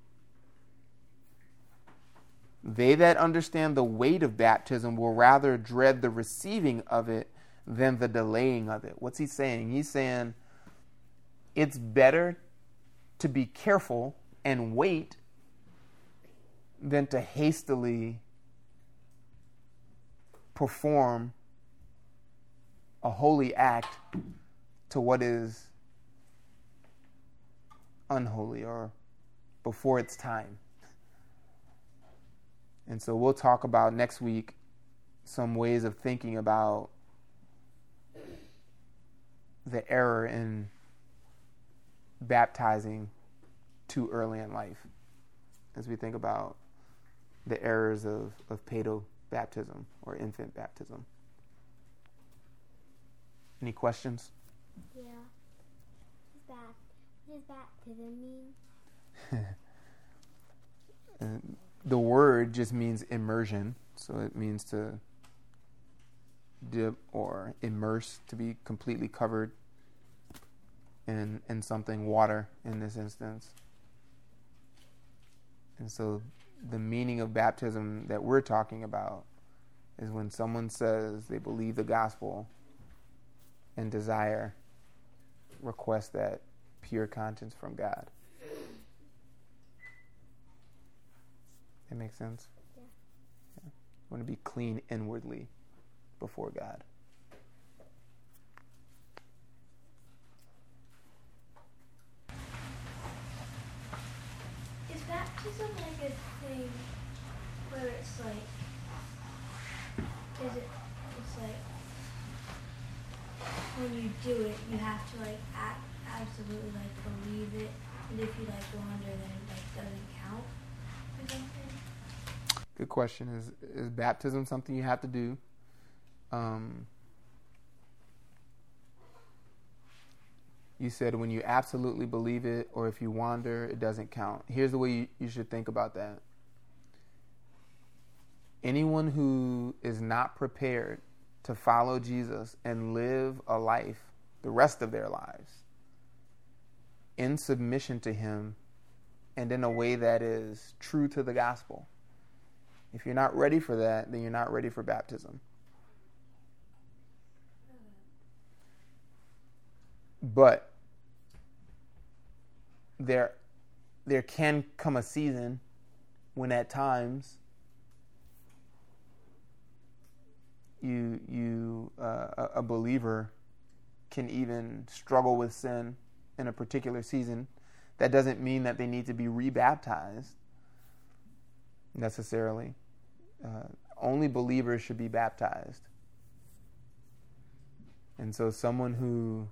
They that understand the weight of baptism will rather dread the receiving of it than the delaying of it. What's he saying? He's saying it's better to be careful and wait than to hastily perform a holy act to what is unholy or before its time. And so we'll talk about next week some ways of thinking about the error in baptizing too early in life, as we think about the errors of, of paedo baptism or infant baptism. Any questions? Yeah. What does baptism mean? uh, the word just means immersion, so it means to dip or immerse, to be completely covered in in something, water in this instance. And so the meaning of baptism that we're talking about is when someone says they believe the gospel and desire, request that pure conscience from God. That makes sense? Yeah. Yeah. Want to be clean inwardly before God. Is baptism like a thing where it's like says it, it's like when you do it, you have to like act, absolutely like believe it, and if you like wander, then it like doesn't count or something. Good question. Is is baptism something you have to do? Um, you said when you absolutely believe it, or if you wander, it doesn't count. Here's the way you, you should think about that. Anyone who is not prepared to follow Jesus and live a life the rest of their lives in submission to him and in a way that is true to the gospel, if you're not ready for that, then you're not ready for baptism. But there, there can come a season when at times you, you uh, a believer can even struggle with sin in a particular season. That doesn't mean that they need to be rebaptized necessarily. Uh, only believers should be baptized. And so someone who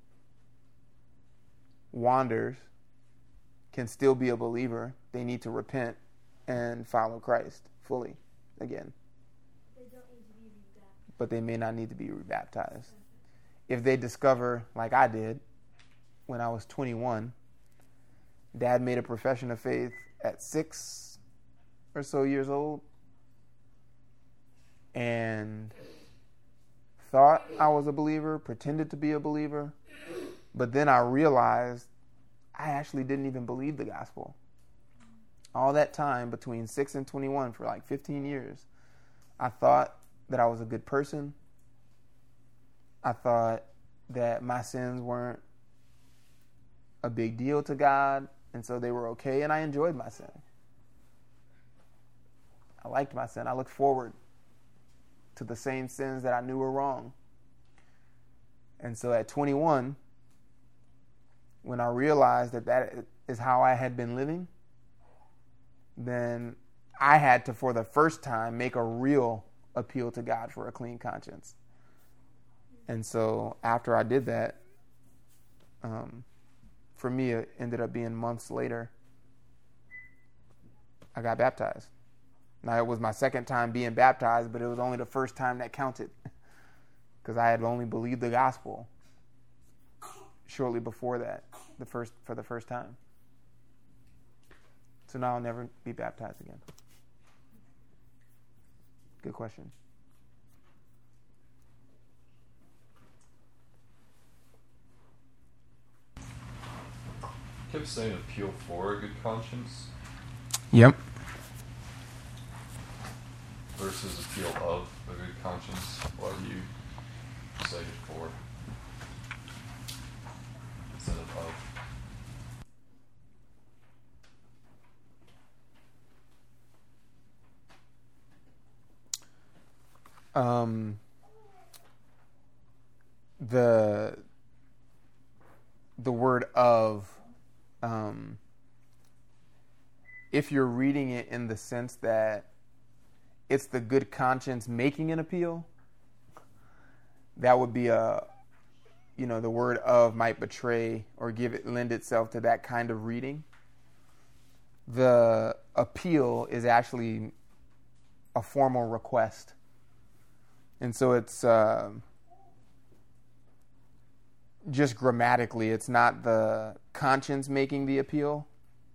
wanders can still be a believer. They need to repent and follow Christ fully again. They don't need to be rebaptized. But they may not need to be rebaptized. If they discover, like I did, when I was twenty-one, Dad made a profession of faith at six or so years old, and thought I was a believer, pretended to be a believer, but then I realized I actually didn't even believe the gospel. All that time between six and twenty-one, for like fifteen years, I thought that I was a good person. I thought that my sins weren't a big deal to God, and so they were okay, and I enjoyed my sin. I liked my sin. I looked forward to the same sins that I knew were wrong. And so at twenty-one, when I realized that that is how I had been living, then I had to, for the first time, make a real appeal to God for a clean conscience. And so after I did that, um, for me, it ended up being months later, I got baptized. Now, it was my second time being baptized, but it was only the first time that counted, because I had only believed the gospel shortly before that, the first for the first time. So now I'll never be baptized again. Good question. You kept saying appeal for a good conscience. Yep. Versus appeal of a good conscience. What do you say it for instead of of? Um, the the word of, um, if you're reading it in the sense that it's the good conscience making an appeal, that would be a, you know, the word of might betray or give it, lend itself to that kind of reading. The appeal is actually a formal request. And so it's uh, just grammatically, it's not the conscience making the appeal,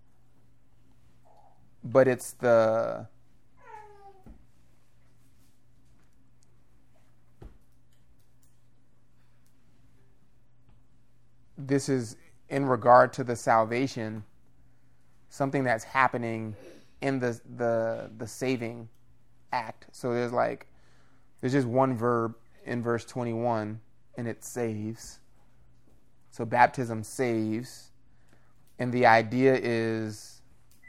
but it's the this is in regard to the salvation, something that's happening in the the the saving act. So there's like there's just one verb in verse twenty-one, and it saves. So baptism saves, and the idea is,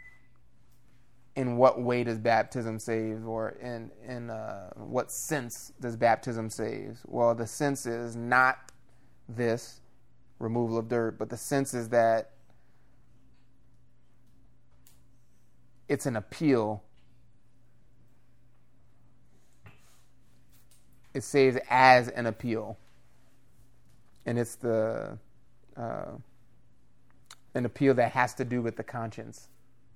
in what way does baptism save, or in in uh, what sense does baptism save? Well, the sense is not this removal of dirt, but the sense is that it's an appeal it saves as an appeal, and it's the uh, an appeal that has to do with the conscience.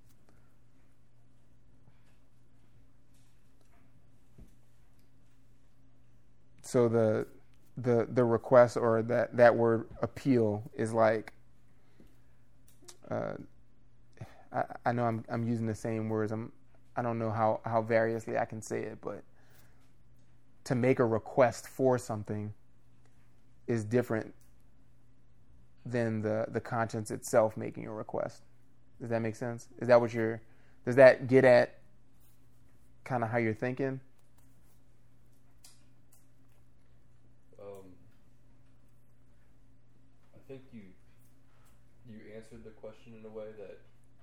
So the the the request or that, that word appeal is like uh, I, I know I'm I'm using the same words. I'm I don't know how, how variously I can say it, but to make a request for something is different than the, the conscience itself making a request. Does that make sense? Is that what you're does that get at kind of how you're thinking? I think you you answered the question in a way that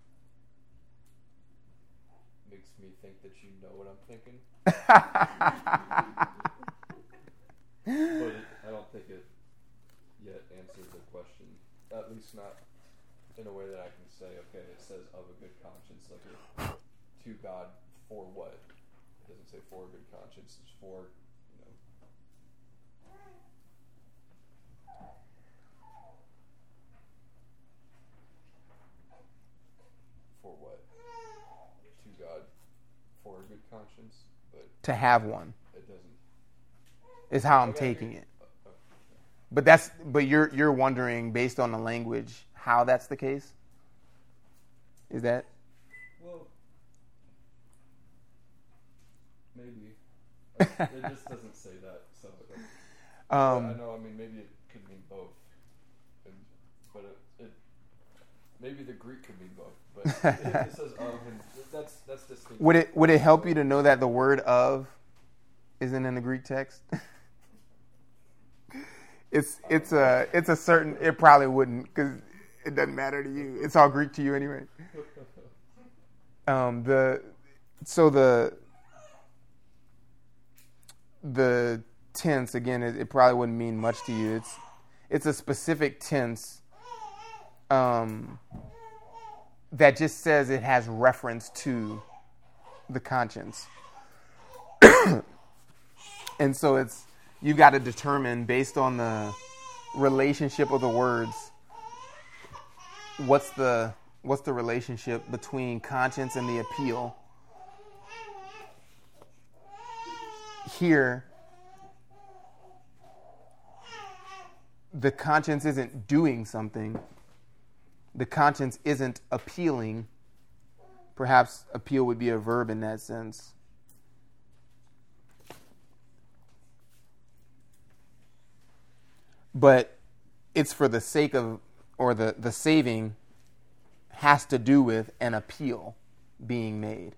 makes me think that you know what I'm thinking. But it, I don't think it yet answers the question. At least not in a way that I can say, okay, it says of a good conscience, like a, to God for what? It doesn't say for a good conscience, it's for, you know. For what? To God for a good conscience, but To have one it doesn't. is how I'm Okay. taking it. But that's but you're you're wondering based on the language how that's the case? Is that? Well, maybe. It just doesn't say that, so. Like, Um, I know. I mean, maybe it could mean both, and, but it, it maybe the Greek could mean both, but it, it says of, and that's that's distinct. Would it would it help you to know that the word of isn't in the Greek text? it's it's a it's a certain. It probably wouldn't because it doesn't matter to you. It's all Greek to you anyway. Um, the so the the tense again. It, it probably wouldn't mean much to you. It's it's a specific tense. Um, that just says it has reference to the conscience. And so it's you've got to determine based on the relationship of the words what's the what's the relationship between conscience and the appeal. Here the conscience isn't doing something. The conscience isn't appealing. Perhaps appeal would be a verb in that sense. But it's for the sake of, or the, the saving has to do with an appeal being made.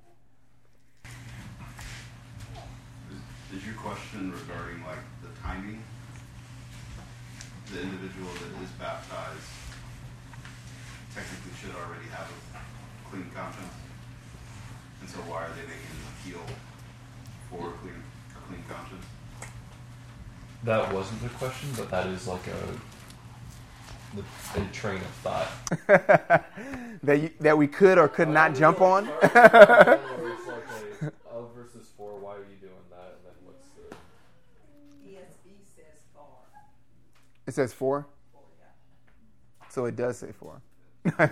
Is, is your question regarding like the timing? The individual that is baptized technically should already have a clean conscience, and so why are they making an appeal for a clean, a clean conscience? That wasn't the question, but that is like a the, a train of thought. that you, that we could or could not jump on. It's like a of versus for. Why are you doing that? And then what's the E S V says for. It says four, For, yeah. so it does say four. I use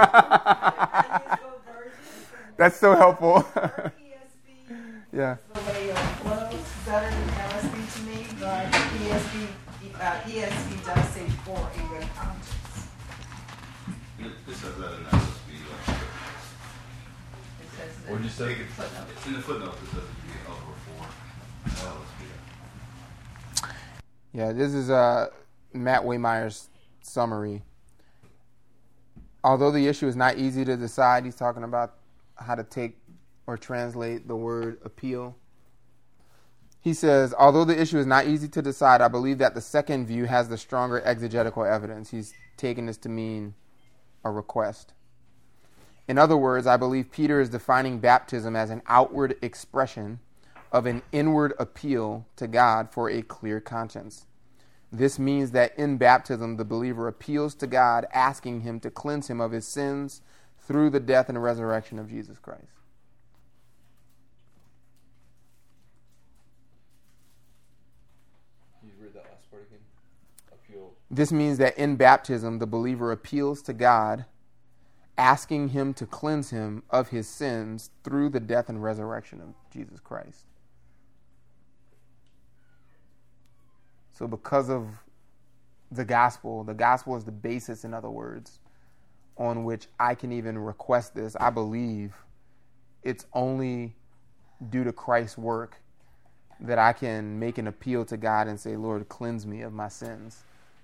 both versions. That's so helpful. E S V Yeah. the way it flows better than L S V to me, but E S V, uh, E S V does say for a good conscience. And it, it says that in S S V. Like, It says that. What'd you say? take it- Footnote. in the footnote, it says it to be of or for L S V. Yeah, this is uh, Matt Waymeyer's summary. Although the issue is not easy to decide, he's talking about how to take or translate the word appeal. He says, although the issue is not easy to decide, I believe that the second view has the stronger exegetical evidence. He's taken this to mean a request. In other words, I believe Peter is defining baptism as an outward expression of an inward appeal to God for a clear conscience. This means that in baptism, the believer appeals to God, asking him to cleanse him of his sins through the death and resurrection of Jesus Christ. appeal. This means that in baptism, the believer appeals to God, asking him to cleanse him of his sins through the death and resurrection of Jesus Christ. So because of the gospel, the gospel is the basis, in other words, on which I can even request this. I believe it's only due to Christ's work that I can make an appeal to God and say, Lord, cleanse me of my sins.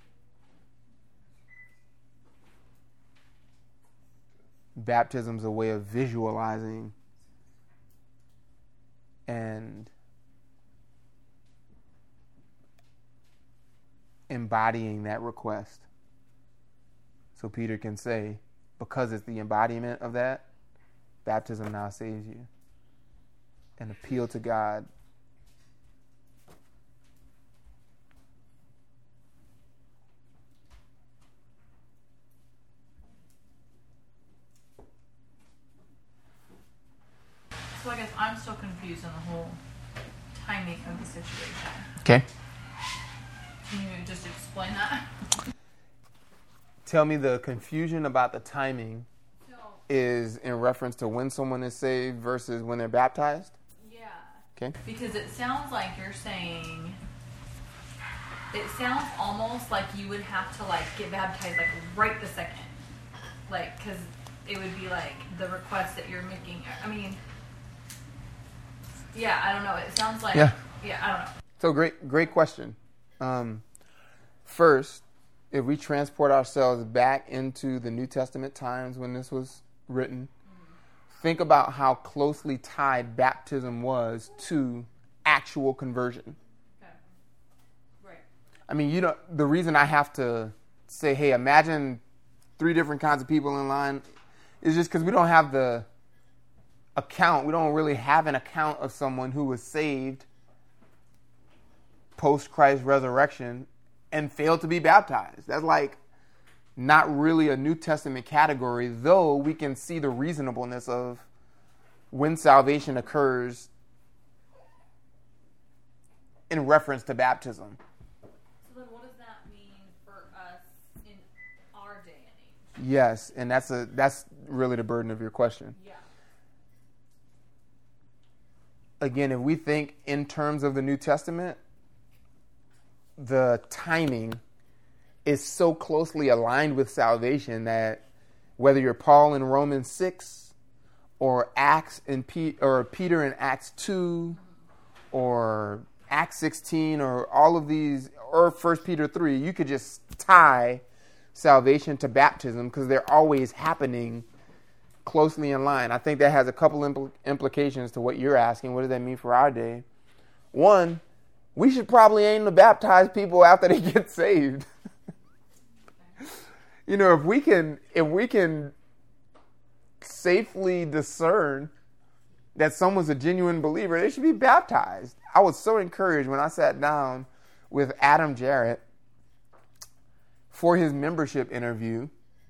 Baptism is a way of visualizing and embodying that request. So Peter can say, because it's the embodiment of that, baptism now saves you. An appeal to God. So I guess I'm still confused on the whole timing of the situation. Okay. Can you just explain that? Tell me the confusion about the timing So, is in reference to when someone is saved versus when they're baptized? yeah. Okay. Because it sounds like you're saying, it sounds almost like you would have to like get baptized like right the second. Like, because it would be like the request that you're making. I mean, yeah, I don't know. It sounds like, Yeah. yeah, I don't know. So great, great question. Um, first, if we transport ourselves back into the New Testament times when this was written, mm-hmm. think about how closely tied baptism was to actual conversion. Okay. Right. I mean, you know, the reason I have to say, hey, imagine three different kinds of people in line is just because we don't have the account. We don't really have an account of someone who was saved post Christ's resurrection and failed to be baptized. That's like not really a New Testament category, though we can see the reasonableness of when salvation occurs in reference to baptism. So then what does that mean for us in our day and age? Yes, and that's a that's really the burden of your question. Yeah. Again, if we think in terms of the New Testament, the timing is so closely aligned with salvation that whether you're Paul in Romans six or Acts in P- or Peter in Acts two or Acts sixteen or all of these or First Peter three, you could just tie salvation to baptism because they're always happening closely in line. I think that has a couple impl- implications to what you're asking. What does that mean for our day? One, we should probably aim to baptize people after they get saved. You know, if we can, if we can safely discern that someone's a genuine believer, they should be baptized. I was so encouraged when I sat down with Adam Jarrett for his membership interview.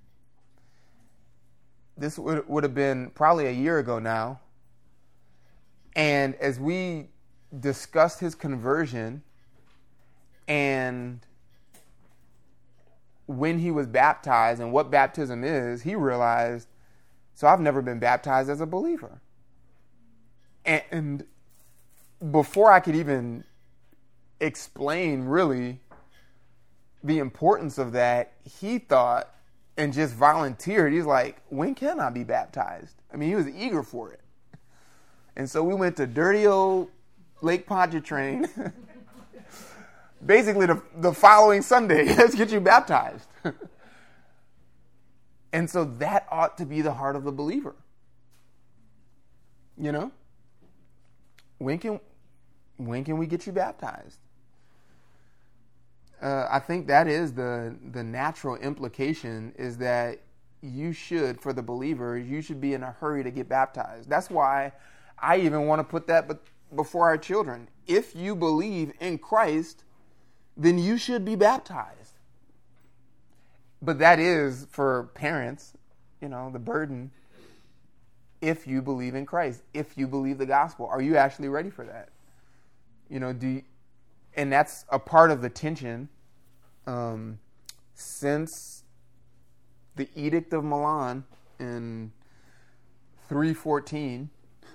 This would would have been probably a year ago now. And as we discussed his conversion and when he was baptized and what baptism is, he realized, so I've never been baptized as a believer. And before I could even explain really the importance of that, he thought and just volunteered. He's like, when can I be baptized? I mean, he was eager for it. And so we went to dirty old Lake Pontchartrain. Basically, the, the following Sunday, let's get you baptized. And so that ought to be the heart of the believer. You know? When can, when can we get you baptized? Uh, I think that is the the natural implication is that you should, for the believer, you should be in a hurry to get baptized. That's why I even want to put that before our children. If you believe in Christ, then you should be baptized. But that is for parents, you know, the burden. If you believe in Christ, if you believe the gospel, are you actually ready for that? You know, do you, and that's a part of the tension um, since the Edict of Milan in three fourteen,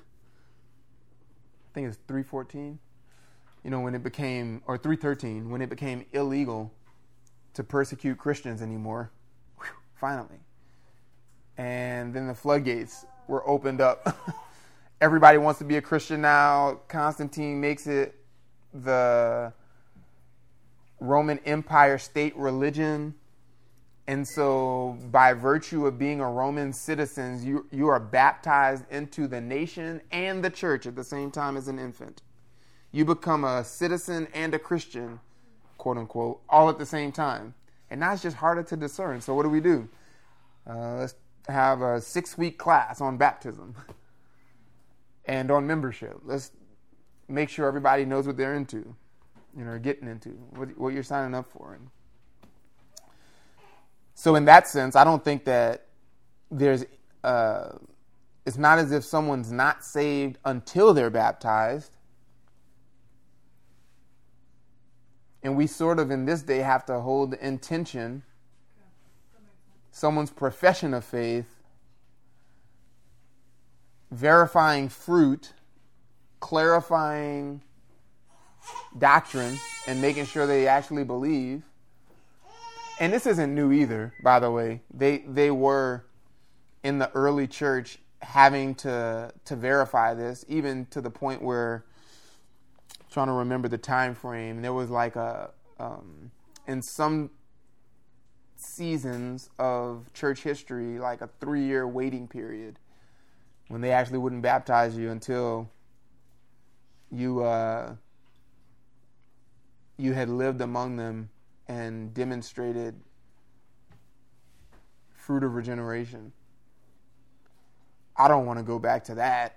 I think it's three fourteen, you know, when it became, or three thirteen, when it became illegal to persecute Christians anymore, whew, finally. And then the floodgates were opened up. Everybody wants to be a Christian now. Constantine makes it the Roman Empire state religion. And so by virtue of being a Roman citizen, you, you are baptized into the nation and the church at the same time as an infant. You become a citizen and a Christian, quote unquote, all at the same time. And now it's just harder to discern. So what do we do? Uh, let's have a six-week class on baptism and on membership. Let's make sure everybody knows what they're into, you know, getting into, what, what you're signing up for. And so in that sense, I don't think that there's, uh, it's not as if someone's not saved until they're baptized. And we sort of in this day have to hold the intention, someone's profession of faith, verifying fruit, clarifying doctrine, and making sure they actually believe. And this isn't new either, by the way. They they were in the early church having to to verify this, even to the point where, trying to remember the time frame, there was like a um, in some seasons of church history, like a three-year waiting period when they actually wouldn't baptize you until you uh, you had lived among them and demonstrated fruit of regeneration. I don't want to go back to that.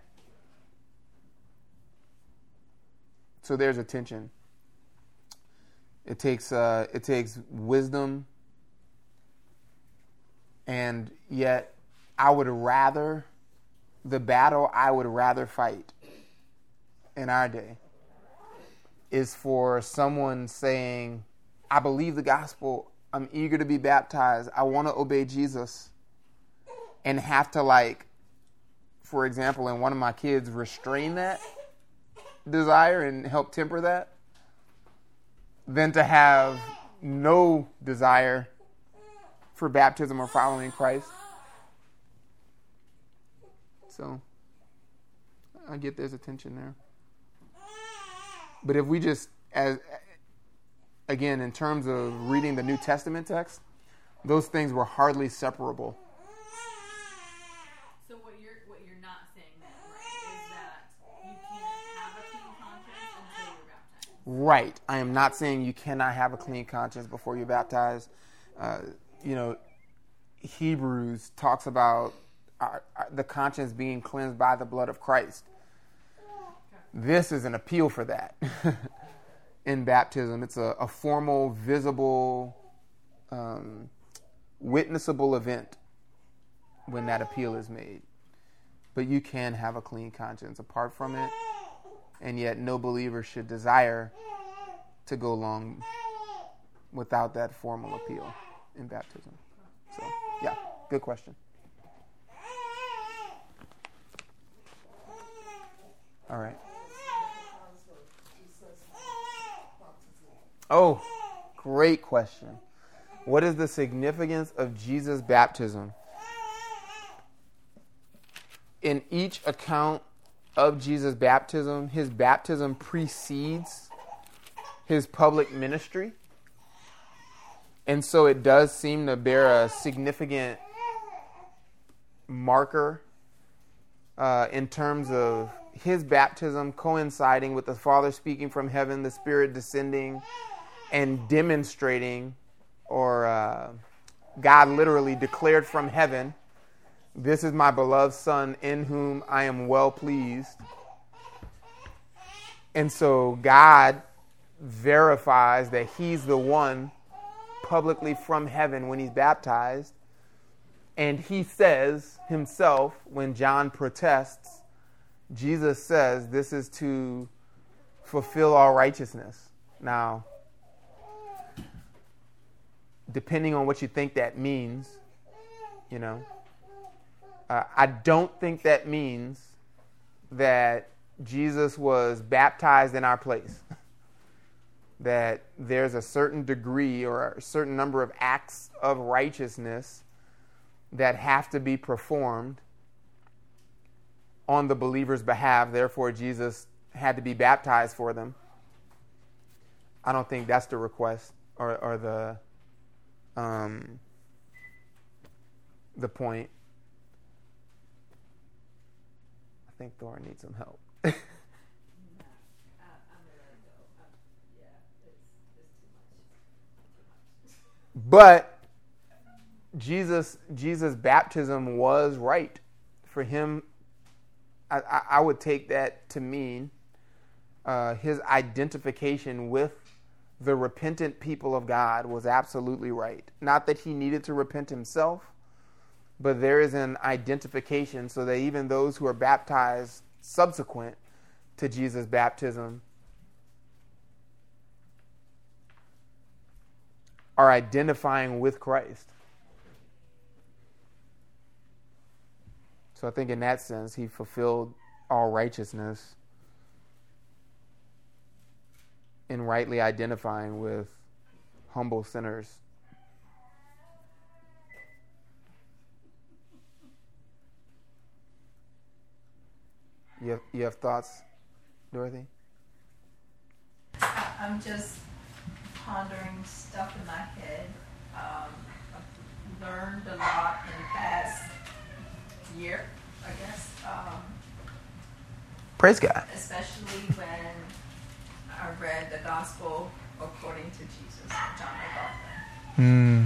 So there's a tension. It takes uh, it takes wisdom, and yet I would rather, the battle I would rather fight in our day is for someone saying, I believe the gospel, I'm eager to be baptized, I want to obey Jesus, and have to, like, for example, in one of my kids, restrain that desire and help temper that, than to have no desire for baptism or following Christ. So I get there's a tension there. But if we just, as again, in terms of reading the New Testament text, those things were hardly separable. So what you're what you're not saying then, right, is that you can't have a clean conscience until you're baptized. Right. I am not saying you cannot have a clean conscience before you're baptized. Uh, you know, Hebrews talks about our, our, the conscience being cleansed by the blood of Christ. This is an appeal for that in baptism. It's a, a formal, visible, um, witnessable event when that appeal is made. But you can have a clean conscience apart from it, and yet no believer should desire to go long without that formal appeal in baptism. So, yeah, good question. All right. Oh, great question. What is the significance of Jesus' baptism? In each account of Jesus' baptism, his baptism precedes his public ministry. And so it does seem to bear a significant marker uh, in terms of his baptism coinciding with the Father speaking from heaven, the Spirit descending and demonstrating, or uh, God literally declared from heaven, this is my beloved Son in whom I am well pleased. And so God verifies that he's the one publicly from heaven when he's baptized. And he says himself, when John protests, Jesus says this is to fulfill all righteousness. Now, depending on what you think that means, you know. Uh, I don't think that means that Jesus was baptized in our place. That there's a certain degree or a certain number of acts of righteousness that have to be performed on the believer's behalf. Therefore, Jesus had to be baptized for them. I don't think that's the request or, or the um, the point. I think Thor needs some help. But Jesus, Jesus' baptism was right. For him, I, I, I would take that to mean uh, his identification with the repentant people of God was absolutely right. Not that he needed to repent himself, but there is an identification so that even those who are baptized subsequent to Jesus' baptism are identifying with Christ. So I think in that sense, he fulfilled all righteousness in rightly identifying with humble sinners. You have, you have thoughts, Dorothy? I'm just pondering stuff in my head. Um, I've learned a lot in the past year, I guess. Um, Praise God. especially when I read the Gospel according to Jesus, John MacArthur. Mm.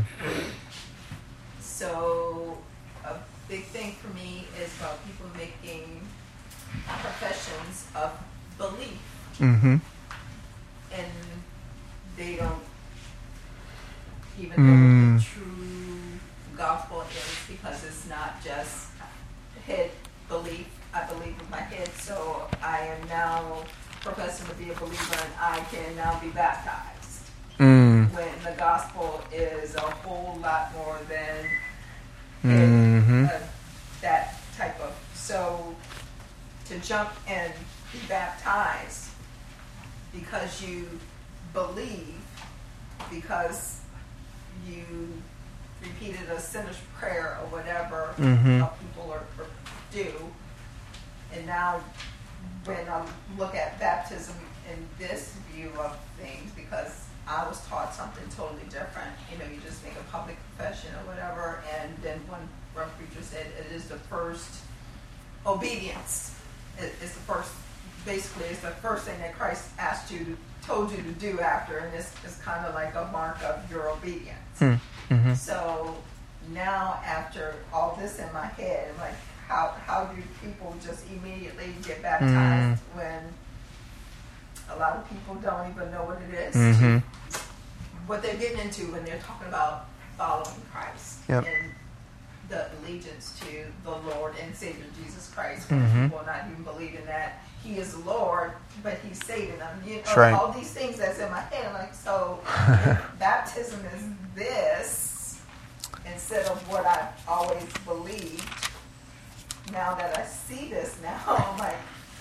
So a big thing for me is about people making professions of belief, Mm-hmm. and they don't even Mm. know what the true gospel is, because it's not just head belief. I believe in my head, so I am now professing to be a believer, and I can now be baptized. Mm. When the gospel is a whole lot more than Mm-hmm. uh, that type of. So to jump and be baptized because you believe, because you repeated a sinner's prayer or whatever Mhm. how people are, are do, and now when I look at baptism in this view of things, because I was taught something totally different. You know, you just make a public confession or whatever, and then one, one preacher said it is the first obedience. It, it's the first, basically, it's the first thing that Christ asked you, to, told you to do after, and this is kind of like a mark of your obedience. Mm-hmm. So now, after all this in my head, like, how how do people just immediately get baptized Mm. when a lot of people don't even know what it is? Mm-hmm. What they're getting into when they're talking about following Christ Yep. and the allegiance to the Lord and Savior Jesus Christ. When Mhm. people not even believing that He is Lord, but He's saving them. You know, That's right. all these things that's in my head. I'm like, so if baptism is this instead of what I always believed. Now that I see this now, I'm like,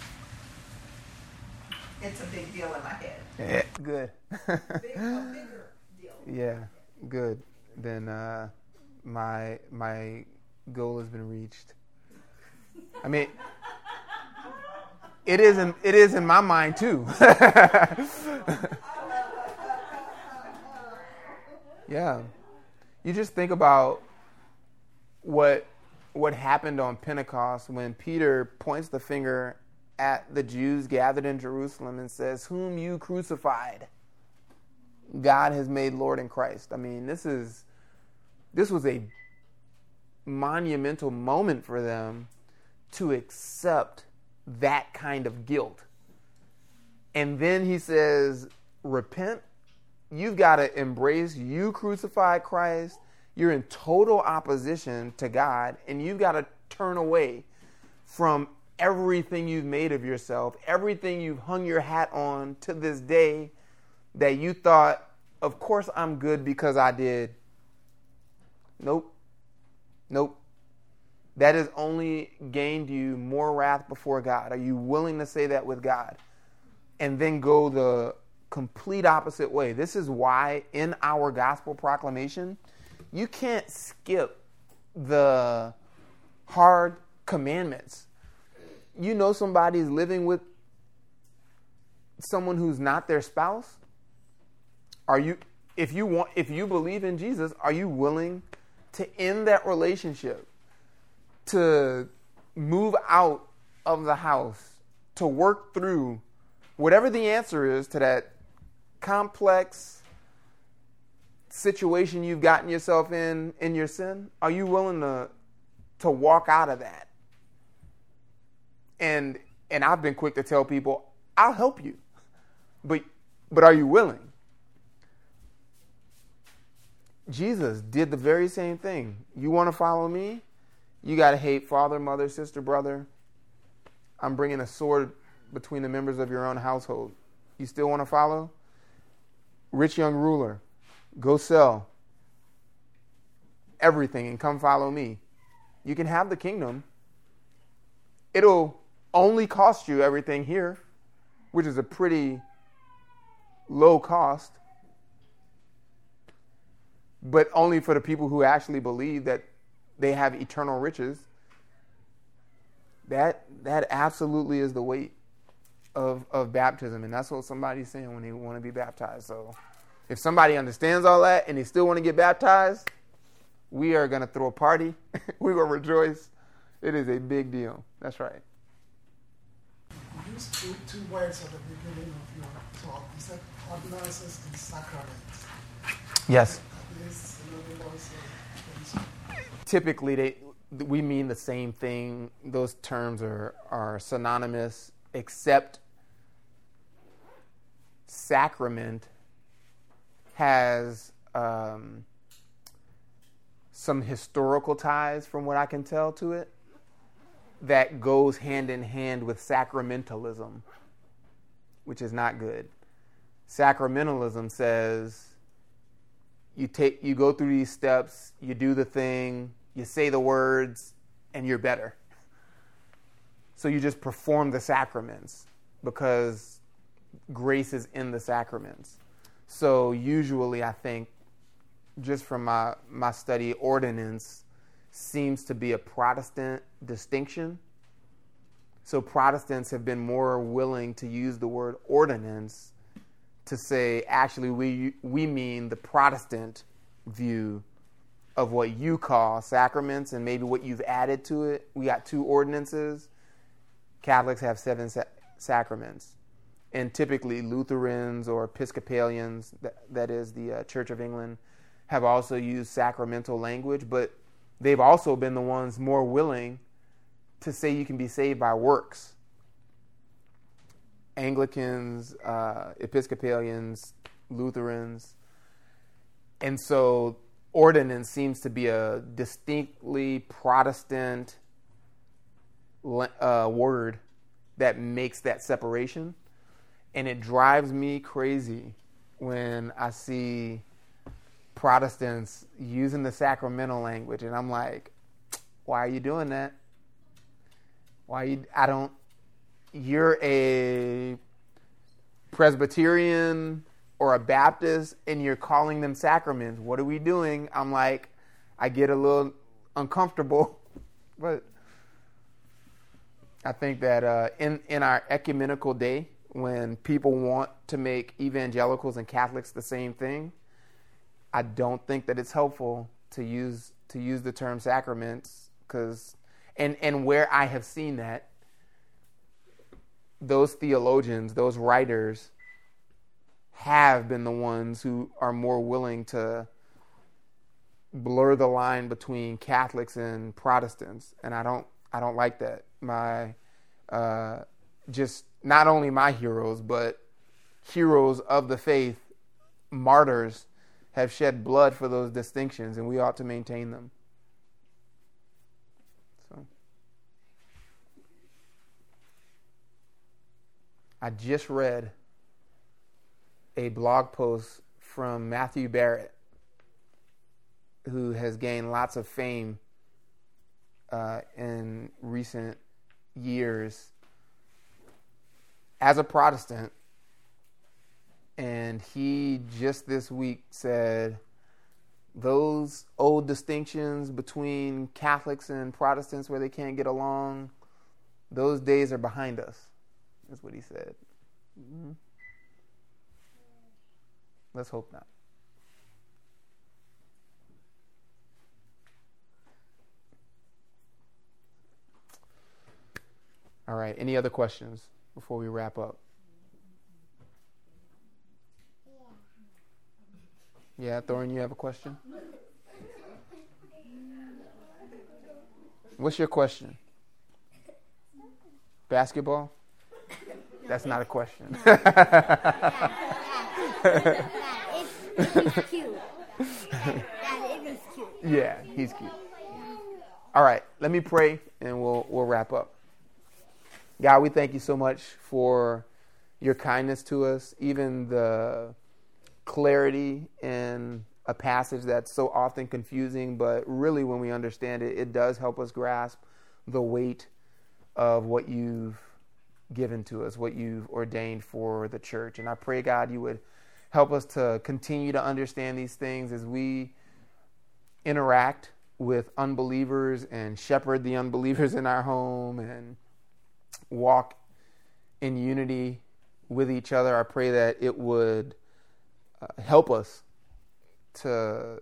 it's a big deal in my head. Yeah, good. Big, a bigger deal. Yeah, good. Then uh, my my goal has been reached. I mean, it is in it is in my mind too. Yeah, you just think about what what happened on Pentecost when Peter points the finger at the Jews gathered in Jerusalem and says, "Whom you crucified, God has made Lord in Christ." I mean, this is this was a monumental moment for them to accept that kind of guilt. And then he says, repent. You've got to embrace you crucified Christ. You're in total opposition to God, and you've got to turn away from everything you've made of yourself, everything you've hung your hat on to this day that you thought, of course I'm good because I did Nope. Nope. That has only gained you more wrath before God. Are you willing to say that with God? And then go the complete opposite way. This is why in our gospel proclamation, you can't skip the hard commandments. You know somebody's living with someone who's not their spouse. Are you, if you want, if you believe in Jesus, are you willing to end that relationship, to move out of the house, to work through whatever the answer is to that complex situation you've gotten yourself in in your sin? Are you willing to to walk out of that? And and I've been quick to tell people, I'll help you. But but are you willing? Jesus did the very same thing. You want to follow me? You got to hate father, mother, sister, brother. I'm bringing a sword between the members of your own household. You still want to follow? Rich young ruler, go sell everything and come follow me. You can have the kingdom. It'll only cost you everything here, which is a pretty low cost, but only for the people who actually believe that they have eternal riches. That that absolutely is the weight of of baptism, and that's what somebody's saying when they want to be baptized. So if somebody understands all that and they still want to get baptized, we are going to throw a party. We will rejoice. It is a big deal. That's right. You used two, two words at the beginning of your talk. You said ordinances and sacraments. Yes. Yes, Typically, they we mean the same thing. Those terms are, are synonymous, except sacrament has um, some historical ties, from what I can tell, to it that goes hand in hand with sacramentalism, which is not good. Sacramentalism says you take you go through these steps, you do the thing, you say the words, and you're better. So you just perform the sacraments because grace is in the sacraments. So usually I think, just from my, my study, ordinance seems to be a Protestant distinction. So Protestants have been more willing to use the word ordinance to say, actually, we we mean the Protestant view of what you call sacraments and maybe what you've added to it. We got two ordinances. Catholics have seven sa- sacraments. And typically Lutherans or Episcopalians, that, that is the uh, Church of England, have also used sacramental language, but they've also been the ones more willing to say you can be saved by works. Anglicans, uh, Episcopalians, Lutherans. And so ordinance seems to be a distinctly Protestant uh, word that makes that separation. And it drives me crazy when I see Protestants using the sacramental language. And I'm like, why are you doing that? Why you, I don't, you're a Presbyterian or a Baptist and you're calling them sacraments. What are we doing? I'm like, I get a little uncomfortable, but I think that uh, in, in our ecumenical day, when people want to make evangelicals and Catholics the same thing, I don't think that it's helpful to use to use the term sacraments, because and and where I have seen that, those theologians, those writers, have been the ones who are more willing to blur the line between Catholics and Protestants, and I don't I don't like that. My uh, just not only my heroes, but heroes of the faith, martyrs, have shed blood for those distinctions, and we ought to maintain them. So, I just read a blog post from Matthew Barrett who has gained lots of fame uh, in recent years as a Protestant. And he just this week said those old distinctions between Catholics and Protestants where they can't get along, those days are behind us, is what he said. Mm-hmm. Let's hope not. All right, any other questions before we wrap up? Yeah, Thorin, you have a question? What's your question? Basketball? That's not a question. That is cute. That is cute. Yeah, he's cute. All right, let me pray and we'll we'll wrap up. God, we thank you so much for your kindness to us, even the clarity in a passage that's so often confusing, but really when we understand it, it does help us grasp the weight of what you've given to us, what you've ordained for the church. And I pray, God, you would help us to continue to understand these things as we interact with unbelievers and shepherd the unbelievers in our home and walk in unity with each other. I pray that it would uh, help us to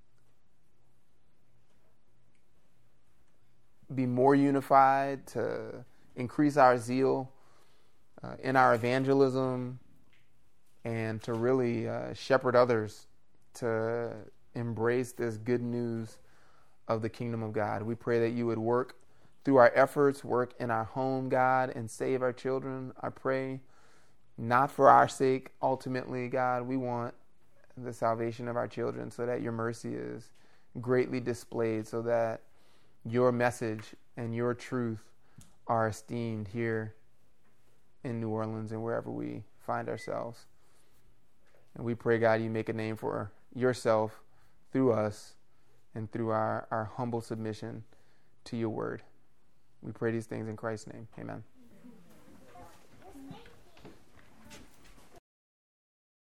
be more unified, to increase our zeal uh, in our evangelism, and to really uh, shepherd others to embrace this good news of the kingdom of God. We pray that you would work through our efforts, work in our home, God, and save our children. I pray not for our sake, ultimately, God. We want the salvation of our children so that your mercy is greatly displayed, so that your message and your truth are esteemed here in New Orleans and wherever we find ourselves. And we pray, God, you make a name for yourself through us and through our, our humble submission to your word. We pray these things in Christ's name. Amen.